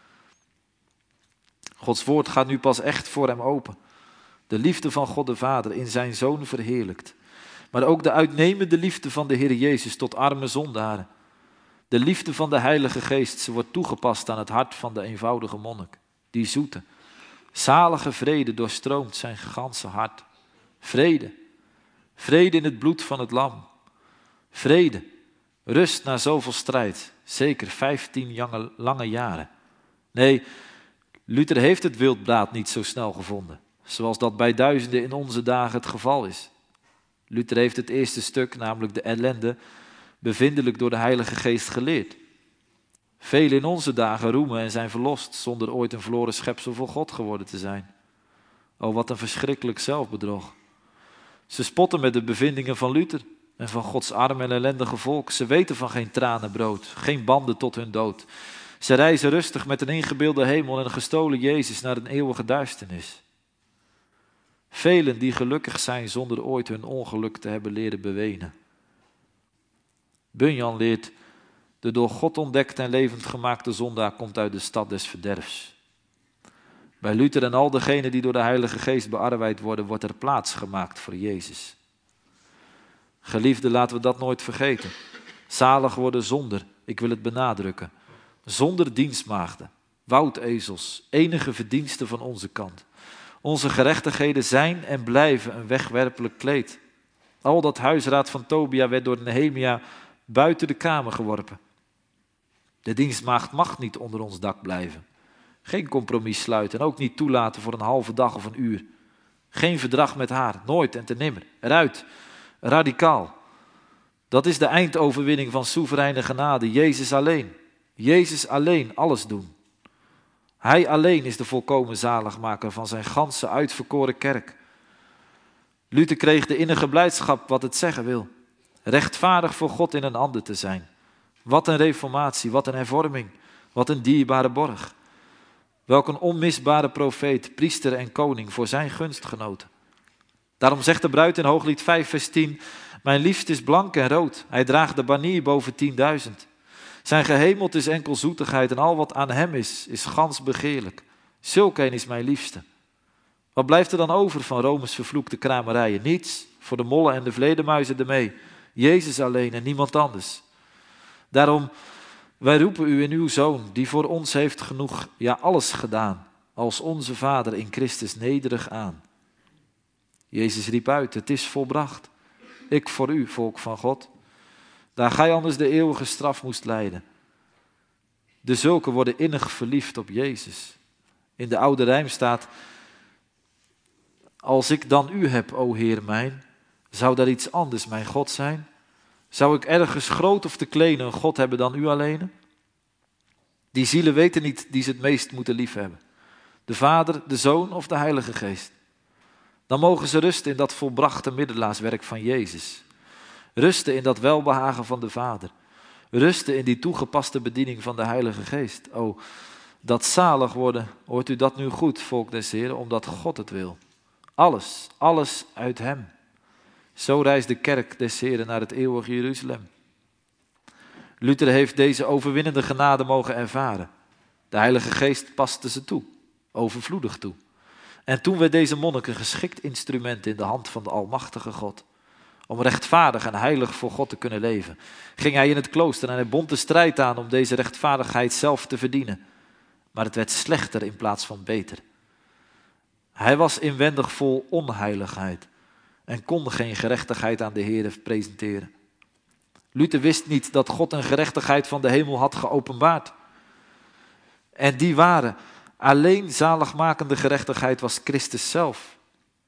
Gods woord gaat nu pas echt voor hem open. De liefde van God de Vader in zijn Zoon verheerlijkt. Maar ook de uitnemende liefde van de Heer Jezus tot arme zondaren. De liefde van de Heilige Geest, ze wordt toegepast aan het hart van de eenvoudige monnik. Die zoete, zalige vrede doorstroomt zijn ganse hart. Vrede, vrede in het bloed van het lam. Vrede, rust na zoveel strijd, zeker 15 lange jaren. Nee, Luther heeft het wildbraad niet zo snel gevonden, zoals dat bij duizenden in onze dagen het geval is. Luther heeft het eerste stuk, namelijk de ellende, bevindelijk door de Heilige Geest geleerd. Velen in onze dagen roemen en zijn verlost, zonder ooit een verloren schepsel voor God geworden te zijn. O, wat een verschrikkelijk zelfbedrog. Ze spotten met de bevindingen van Luther en van Gods arm en ellendige volk. Ze weten van geen tranenbrood, geen banden tot hun dood. Ze reizen rustig met een ingebeelde hemel en een gestolen Jezus naar een eeuwige duisternis. Velen die gelukkig zijn zonder ooit hun ongeluk te hebben leren bewenen. Bunyan leert: de door God ontdekte en levend gemaakte zondaar komt uit de stad des verderfs. Bij Luther en al degenen die door de Heilige Geest bearbeid worden, wordt er plaats gemaakt voor Jezus. Geliefden, laten we dat nooit vergeten. Zalig worden zonder, ik wil het benadrukken, zonder dienstmaagden, woudezels, enige verdiensten van onze kant. Onze gerechtigheden zijn en blijven een wegwerpelijk kleed. Al dat huisraad van Tobia werd door Nehemia buiten de kamer geworpen. De dienstmaagd mag niet onder ons dak blijven. Geen compromis sluiten en ook niet toelaten voor een halve dag of een uur. Geen verdrag met haar, nooit en te nimmer. Eruit, radicaal. Dat is de eindoverwinning van soevereine genade. Jezus alleen alles doen. Hij alleen is de volkomen zaligmaker van zijn ganse uitverkoren kerk. Luther kreeg de innige blijdschap wat het zeggen wil. Rechtvaardig voor God in een ander te zijn. Wat een reformatie, wat een hervorming, wat een dierbare borg. Welk een onmisbare profeet, priester en koning voor zijn gunstgenoten. Daarom zegt de bruid in Hooglied 5 vers 10, Mijn liefste is blank en rood. Hij draagt de banier boven 10.000. Zijn gehemeld is enkel zoetigheid en al wat aan hem is gans begeerlijk. Zulk een is mijn liefste. Wat blijft er dan over van Rome's vervloekte kramerijen? Niets, voor de mollen en de vleermuizen ermee. Jezus alleen en niemand anders. Daarom, wij roepen u in uw Zoon, die voor ons heeft genoeg, ja alles gedaan, als onze Vader in Christus nederig aan. Jezus riep uit, het is volbracht. Ik voor u, volk van God. Daar gij anders de eeuwige straf moest lijden. De zulken worden innig verliefd op Jezus. In de oude rijm staat, als ik dan u heb, o Heer mijn, zou daar iets anders mijn God zijn? Zou ik ergens groot of te klein een God hebben dan u alleen? Die zielen weten niet die ze het meest moeten liefhebben. De Vader, de Zoon of de Heilige Geest. Dan mogen ze rusten in dat volbrachte middelaarswerk van Jezus. Rusten in dat welbehagen van de Vader. Rusten in die toegepaste bediening van de Heilige Geest. O, dat zalig worden, hoort u dat nu goed, volk des Heren, omdat God het wil. Alles, alles uit hem. Zo reist de kerk des Heren naar het eeuwige Jeruzalem. Luther heeft deze overwinnende genade mogen ervaren. De Heilige Geest paste ze toe, overvloedig toe. En toen werd deze monnik een geschikt instrument in de hand van de Almachtige God. Om rechtvaardig en heilig voor God te kunnen leven, ging hij in het klooster en hij bond de strijd aan om deze rechtvaardigheid zelf te verdienen. Maar het werd slechter in plaats van beter. Hij was inwendig vol onheiligheid en kon geen gerechtigheid aan de Heer presenteren. Luther wist niet dat God een gerechtigheid van de hemel had geopenbaard. En die ware, alleen zaligmakende gerechtigheid was Christus zelf.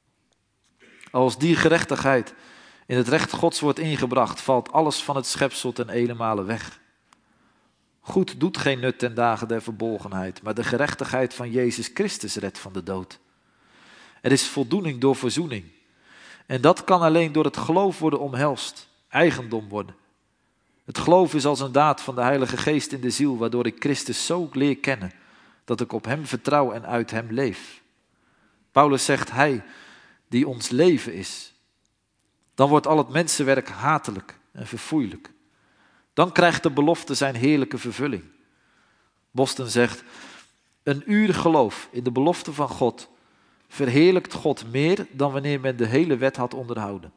Als die gerechtigheid in het recht Gods wordt ingebracht, valt alles van het schepsel ten ene weg. Goed doet geen nut ten dagen der verbolgenheid, maar de gerechtigheid van Jezus Christus redt van de dood. Er is voldoening door verzoening. En dat kan alleen door het geloof worden omhelst, eigendom worden. Het geloof is als een daad van de Heilige Geest in de ziel, waardoor ik Christus zo leer kennen, dat ik op hem vertrouw en uit hem leef. Paulus zegt, hij die ons leven is. Dan wordt al het mensenwerk hatelijk en verfoeilijk. Dan krijgt de belofte zijn heerlijke vervulling. Boston zegt, een uur geloof in de belofte van God verheerlijkt God meer dan wanneer men de hele wet had onderhouden.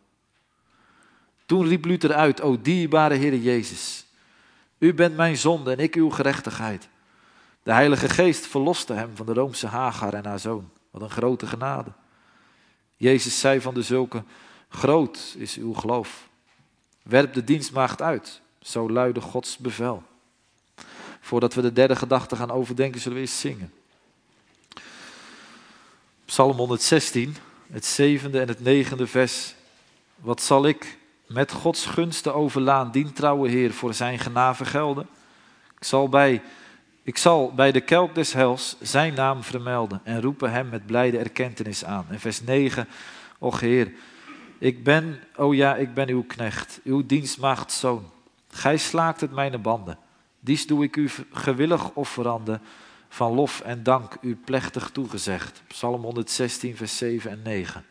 Toen riep Luther uit, o dierbare Heere Jezus, u bent mijn zonde en ik uw gerechtigheid. De Heilige Geest verloste hem van de Roomse Hagar en haar zoon. Wat een grote genade. Jezus zei van de zulken, groot is uw geloof. Werp de dienstmaagd uit, zo luidde Gods bevel. Voordat we de derde gedachte gaan overdenken, zullen we eens zingen. Psalm 116, het 7e en het 9e vers. Wat zal ik met Gods gunsten overlaan, dien trouwe Heer voor zijn genade gelden? Ik zal bij de kelk des hels zijn naam vermelden en roepen hem met blijde erkentenis aan. En vers 9, och Heer, ik ben uw knecht, uw dienstmaagd zoon. Gij slaakt het mijn banden. Dies doe ik u gewillig offerande, van lof en dank u plechtig toegezegd. Psalm 116, vers 7 en 9.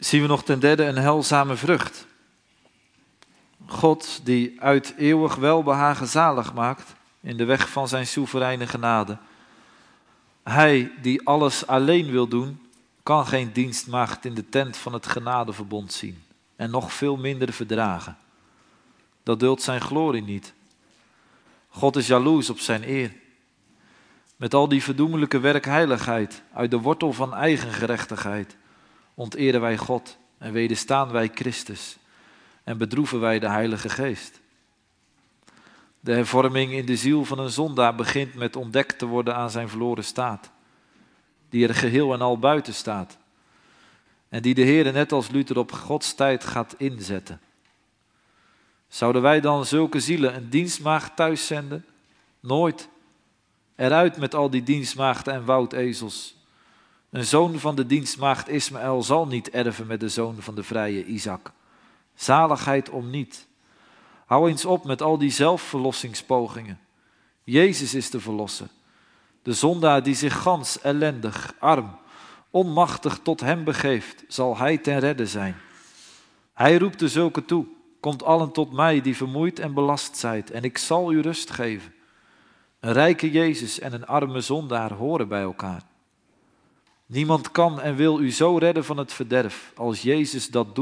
zien we nog ten derde een heilzame vrucht. God die uit eeuwig welbehagen zalig maakt in de weg van zijn soevereine genade. Hij die alles alleen wil doen, kan geen dienstmaagd in de tent van het genadeverbond zien en nog veel minder verdragen. Dat duldt zijn glorie niet. God is jaloers op zijn eer. Met al die verdoemelijke werkheiligheid, uit de wortel van eigen gerechtigheid, onteren wij God en wederstaan wij Christus en bedroeven wij de Heilige Geest. De hervorming in de ziel van een zondaar begint met ontdekt te worden aan zijn verloren staat, die er geheel en al buiten staat en die de Heer net als Luther op Gods tijd gaat inzetten. Zouden wij dan zulke zielen een dienstmaagd thuis zenden? Nooit. Eruit met al die dienstmaagden en woudezels. Een zoon van de dienstmaagd Ismaël zal niet erven met de zoon van de vrije Isaac. Zaligheid om niet. Hou eens op met al die zelfverlossingspogingen. Jezus is de verlosser. De zondaar die zich gans ellendig, arm, onmachtig tot hem begeeft, zal hij ten redde zijn. Hij roept de zulke toe. Komt allen tot mij die vermoeid en belast zijt, en ik zal u rust geven. Een rijke Jezus en een arme zondaar horen bij elkaar. Niemand kan en wil u zo redden van het verderf, als Jezus dat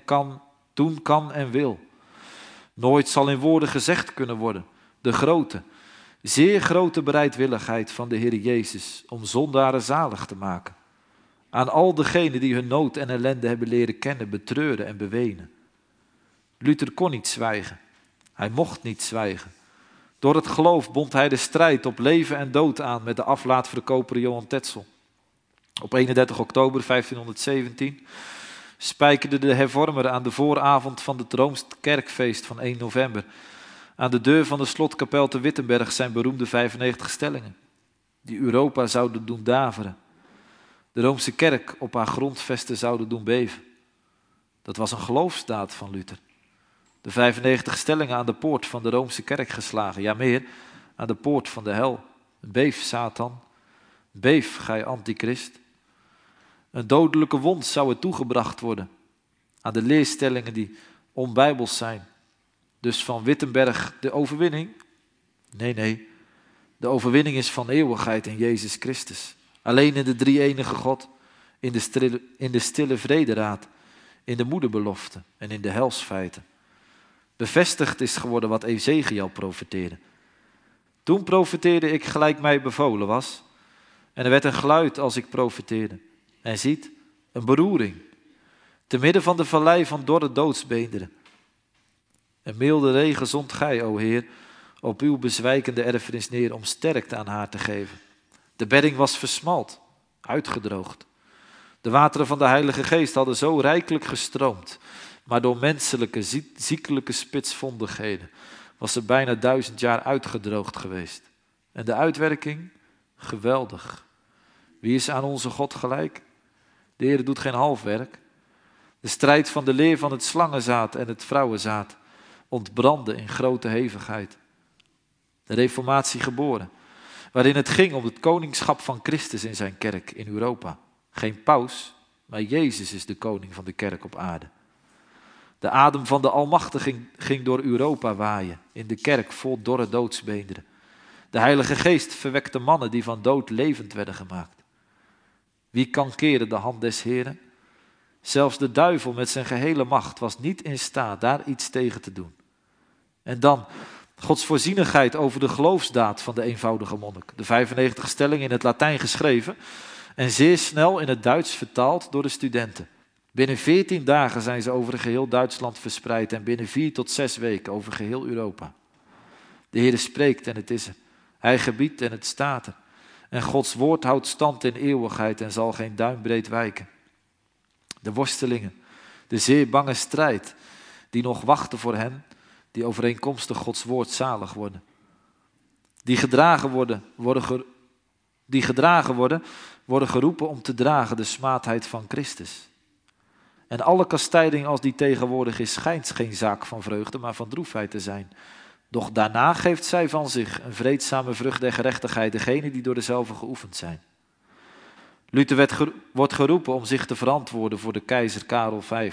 doen kan en wil. Nooit zal in woorden gezegd kunnen worden, de grote, zeer grote bereidwilligheid van de Heer Jezus om zondaren zalig te maken. Aan al degenen die hun nood en ellende hebben leren kennen, betreuren en bewenen. Luther kon niet zwijgen. Hij mocht niet zwijgen. Door het geloof bond hij de strijd op leven en dood aan met de aflaatverkoper Johan Tetzel. Op 31 oktober 1517 spijkerde de hervormer aan de vooravond van het Rooms kerkfeest van 1 november aan de deur van de slotkapel te Wittenberg zijn beroemde 95 stellingen, die Europa zouden doen daveren. De Roomse kerk op haar grondvesten zouden doen beven. Dat was een geloofsdaad van Luther. De 95 stellingen aan de poort van de Roomse kerk geslagen. Ja meer, aan de poort van de hel. Beef, Satan. Beef, gij antichrist. Een dodelijke wond zou er toegebracht worden aan de leerstellingen die onbijbels zijn. Dus van Wittenberg de overwinning? Nee. De overwinning is van eeuwigheid in Jezus Christus. Alleen in de drie-enige God, in de stille vrederaad, in de moederbelofte en in de helsfeiten. Bevestigd is geworden wat Ezekiel profeteerde. Toen profeteerde ik gelijk mij bevolen was. En er werd een geluid als ik profeteerde. En ziet, een beroering. Te midden van de vallei van dorre doodsbeenderen. Een milde regen zond gij, o Heer, op uw bezwijkende erfenis neer om sterkte aan haar te geven. De bedding was versmalt, uitgedroogd. De wateren van de Heilige Geest hadden zo rijkelijk gestroomd, maar door menselijke, ziekelijke spitsvondigheden was er bijna 1000 jaar uitgedroogd geweest. En de uitwerking? Geweldig. Wie is aan onze God gelijk? De Heer doet geen halfwerk. De strijd van de leer van het slangenzaad en het vrouwenzaad ontbrandde in grote hevigheid. De reformatie geboren, waarin het ging om het koningschap van Christus in zijn kerk in Europa. Geen paus, maar Jezus is de koning van de kerk op aarde. De adem van de Almachtige ging door Europa waaien, in de kerk vol dorre doodsbeenderen. De Heilige Geest verwekte mannen die van dood levend werden gemaakt. Wie kan keren de hand des Heren? Zelfs de duivel met zijn gehele macht was niet in staat daar iets tegen te doen. En dan Gods voorzienigheid over de geloofsdaad van de eenvoudige monnik. De 95 stellingen in het Latijn geschreven en zeer snel in het Duits vertaald door de studenten. Binnen 14 dagen zijn ze over geheel Duitsland verspreid en binnen 4 tot 6 weken over geheel Europa. De Heer spreekt en het is er. Hij gebiedt en het staat er. En Gods woord houdt stand in eeuwigheid en zal geen duimbreed wijken. De worstelingen, de zeer bange strijd die nog wachten voor hen, die overeenkomstig Gods woord zalig worden. Die gedragen worden geroepen om te dragen de smaadheid van Christus. En alle kastijding als die tegenwoordig is, schijnt geen zaak van vreugde, maar van droefheid te zijn. Doch daarna geeft zij van zich een vreedzame vrucht der gerechtigheid, degene die door dezelfde geoefend zijn. Luther wordt geroepen om zich te verantwoorden voor de keizer Karel V.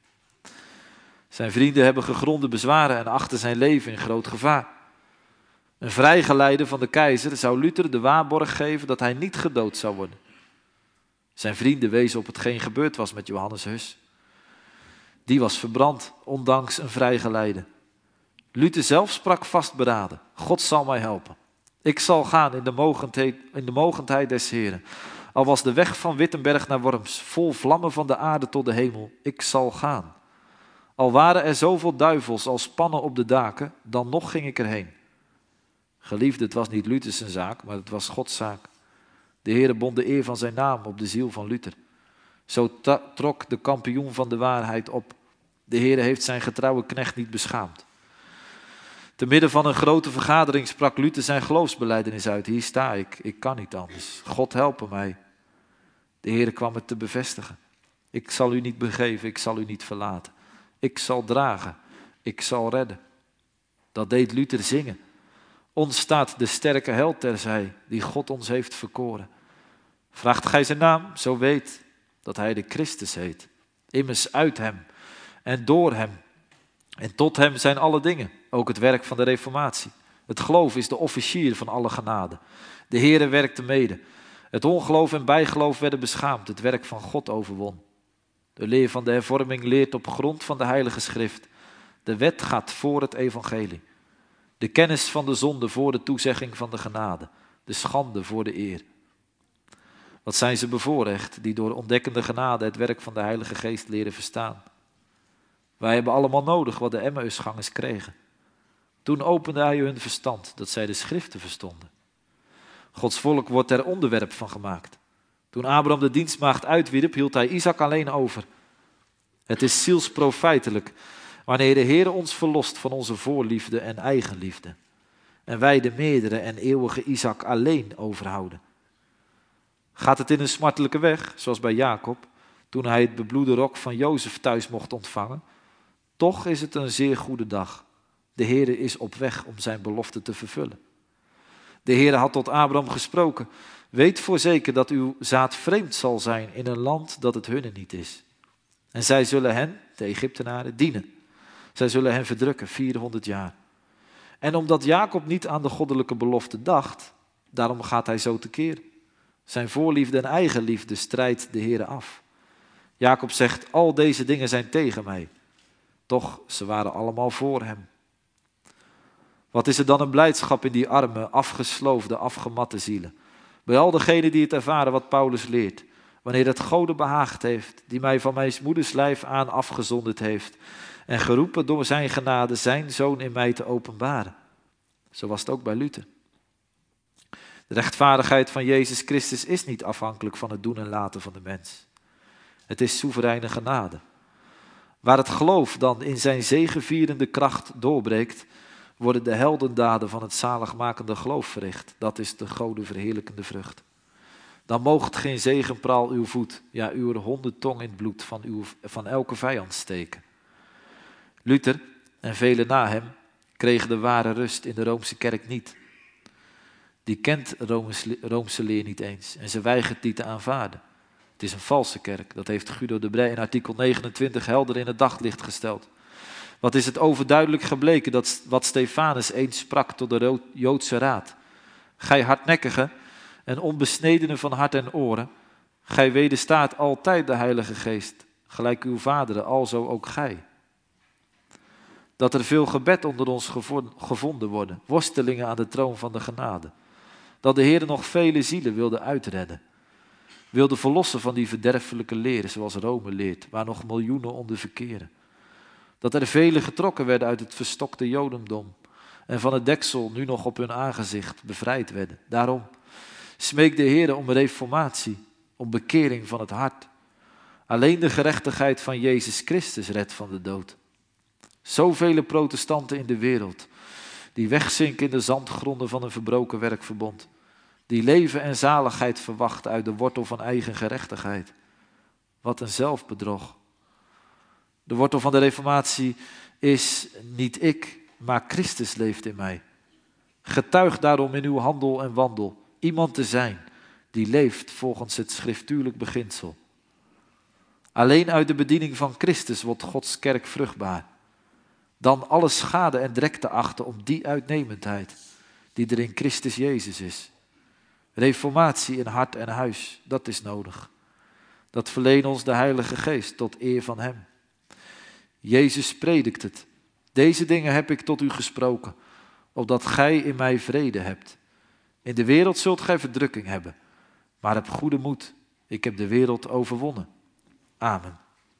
Zijn vrienden hebben gegronde bezwaren en achten zijn leven in groot gevaar. Een vrijgeleide van de keizer zou Luther de waarborg geven dat hij niet gedood zou worden. Zijn vrienden wezen op hetgeen gebeurd was met Johannes Hus. Die was verbrand, ondanks een vrijgeleide. Luther zelf sprak vastberaden: God zal mij helpen. Ik zal gaan in de mogendheid des Heren. Al was de weg van Wittenberg naar Worms vol vlammen van de aarde tot de hemel, ik zal gaan. Al waren er zoveel duivels als pannen op de daken, dan nog ging ik erheen. Geliefde, het was niet Luthers zijn zaak, maar het was Gods zaak. De Heere bond de eer van zijn naam op de ziel van Luther. Zo trok de kampioen van de waarheid op. De Heere heeft zijn getrouwe knecht niet beschaamd. Te midden van een grote vergadering sprak Luther zijn geloofsbelijdenis uit. Hier sta ik kan niet anders. God helpe mij. De Heere kwam het te bevestigen. Ik zal u niet begeven, ik zal u niet verlaten. Ik zal dragen, ik zal redden. Dat deed Luther zingen. Ons staat de sterke held terzij, die God ons heeft verkoren. Vraagt gij zijn naam, zo weet dat hij de Christus heet. Immers uit hem en door hem en tot hem zijn alle dingen, ook het werk van de reformatie. Het geloof is de officier van alle genade. De Heere werkte mede. Het ongeloof en bijgeloof werden beschaamd, het werk van God overwon. De leer van de hervorming leert op grond van de Heilige Schrift. De wet gaat voor het evangelie. De kennis van de zonde voor de toezegging van de genade. De schande voor de eer. Wat zijn ze bevoorrecht die door ontdekkende genade het werk van de Heilige Geest leren verstaan. Wij hebben allemaal nodig wat de Emmausgangers kregen. Toen opende hij hun verstand, dat zij de schriften verstonden. Gods volk wordt er onderwerp van gemaakt. Toen Abraham de dienstmaagd uitwierp, hield hij Isaac alleen over. Het is zielsprofijtelijk wanneer de Heer ons verlost van onze voorliefde en eigenliefde. En wij de meerdere en eeuwige Isaac alleen overhouden. Gaat het in een smartelijke weg, zoals bij Jacob, toen hij het bebloede rok van Jozef thuis mocht ontvangen, toch is het een zeer goede dag. De Heere is op weg om zijn belofte te vervullen. De Heere had tot Abraham gesproken: weet voorzeker dat uw zaad vreemd zal zijn in een land dat het hunne niet is. En zij zullen hen, de Egyptenaren, dienen. Zij zullen hen verdrukken 400 jaar. En omdat Jacob niet aan de goddelijke belofte dacht, daarom gaat hij zo tekeer. Zijn voorliefde en eigenliefde strijdt de Heere af. Jacob zegt: al deze dingen zijn tegen mij. Toch, ze waren allemaal voor hem. Wat is er dan een blijdschap in die arme, afgesloofde, afgematte zielen. Bij al degenen die het ervaren wat Paulus leert. Wanneer het Gode behaagd heeft, die mij van mijn moeders lijf aan afgezonderd heeft. En geroepen door zijn genade zijn zoon in mij te openbaren. Zo was het ook bij Luther. De rechtvaardigheid van Jezus Christus is niet afhankelijk van het doen en laten van de mens. Het is soevereine genade. Waar het geloof dan in zijn zegevierende kracht doorbreekt, worden de heldendaden van het zaligmakende geloof verricht. Dat is de Gode verheerlijkende vrucht. Dan moogt geen zegenpraal uw voet, ja uw 100 tong in het bloed van elke vijand steken. Luther en velen na hem kregen de ware rust in de Roomse kerk niet. Die kent Roomse leer niet eens en ze weigert die te aanvaarden. Het is een valse kerk, dat heeft Guido de Brij in artikel 29 helder in het daglicht gesteld. Wat is het overduidelijk gebleken dat wat Stefanus eens sprak tot de Joodse raad. Gij hardnekkige en onbesnedene van hart en oren, gij wederstaat altijd de Heilige Geest, gelijk uw vaderen, alzo ook gij. Dat er veel gebed onder ons gevonden worden, worstelingen aan de troon van de genade. Dat de Heer nog vele zielen wilde uitredden. Wilde verlossen van die verderfelijke leren zoals Rome leert, waar nog miljoenen onder verkeren. Dat er velen getrokken werden uit het verstokte jodendom en van het deksel nu nog op hun aangezicht bevrijd werden. Daarom smeek de Heer om reformatie, om bekering van het hart. Alleen de gerechtigheid van Jezus Christus redt van de dood. Zoveel protestanten in de wereld, die wegzinken in de zandgronden van een verbroken werkverbond. Die leven en zaligheid verwachten uit de wortel van eigen gerechtigheid. Wat een zelfbedrog. De wortel van de reformatie is niet ik, maar Christus leeft in mij. Getuig daarom in uw handel en wandel iemand te zijn die leeft volgens het schriftuurlijk beginsel. Alleen uit de bediening van Christus wordt Gods kerk vruchtbaar. Dan alle schade en drek te achten om die uitnemendheid die er in Christus Jezus is. Reformatie in hart en huis, dat is nodig. Dat verleent ons de Heilige Geest tot eer van Hem. Jezus predikt het. Deze dingen heb ik tot u gesproken, opdat gij in mij vrede hebt. In de wereld zult gij verdrukking hebben, maar heb goede moed. Ik heb de wereld overwonnen. Amen.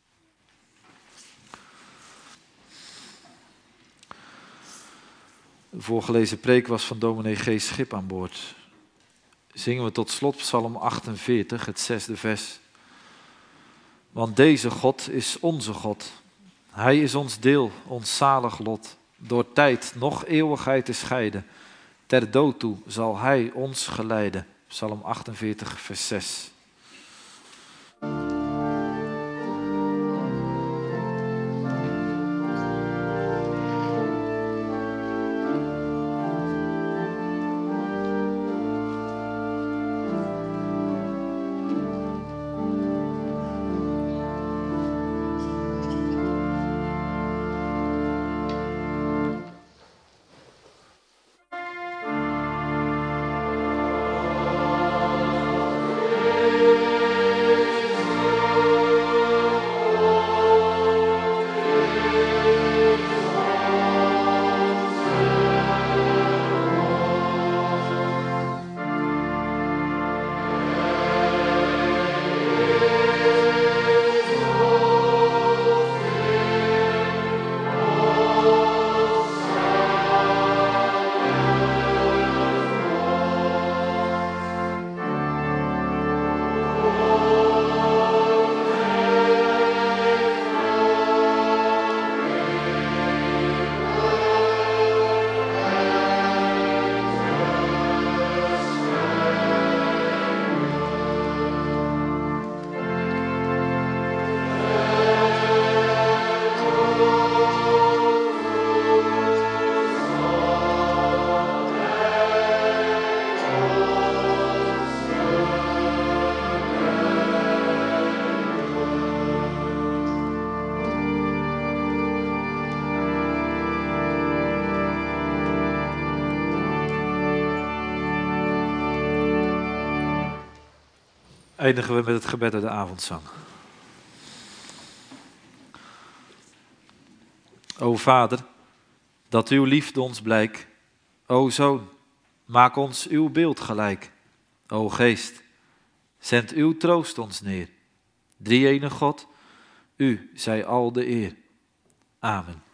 De voorgelezen preek was van dominee G. Schip aan boord. Zingen we tot slot Psalm 48, het 6e vers. Want deze God is onze God. Hij is ons deel, ons zalig lot. Door tijd noch eeuwigheid te scheiden. Ter dood toe zal Hij ons geleiden. Psalm 48, vers 6. Eindigen we met het gebed uit de avondzang. O Vader, dat uw liefde ons blijk. O Zoon, maak ons uw beeld gelijk. O Geest, zend uw troost ons neer. Drie-ene God, u zij al de eer. Amen.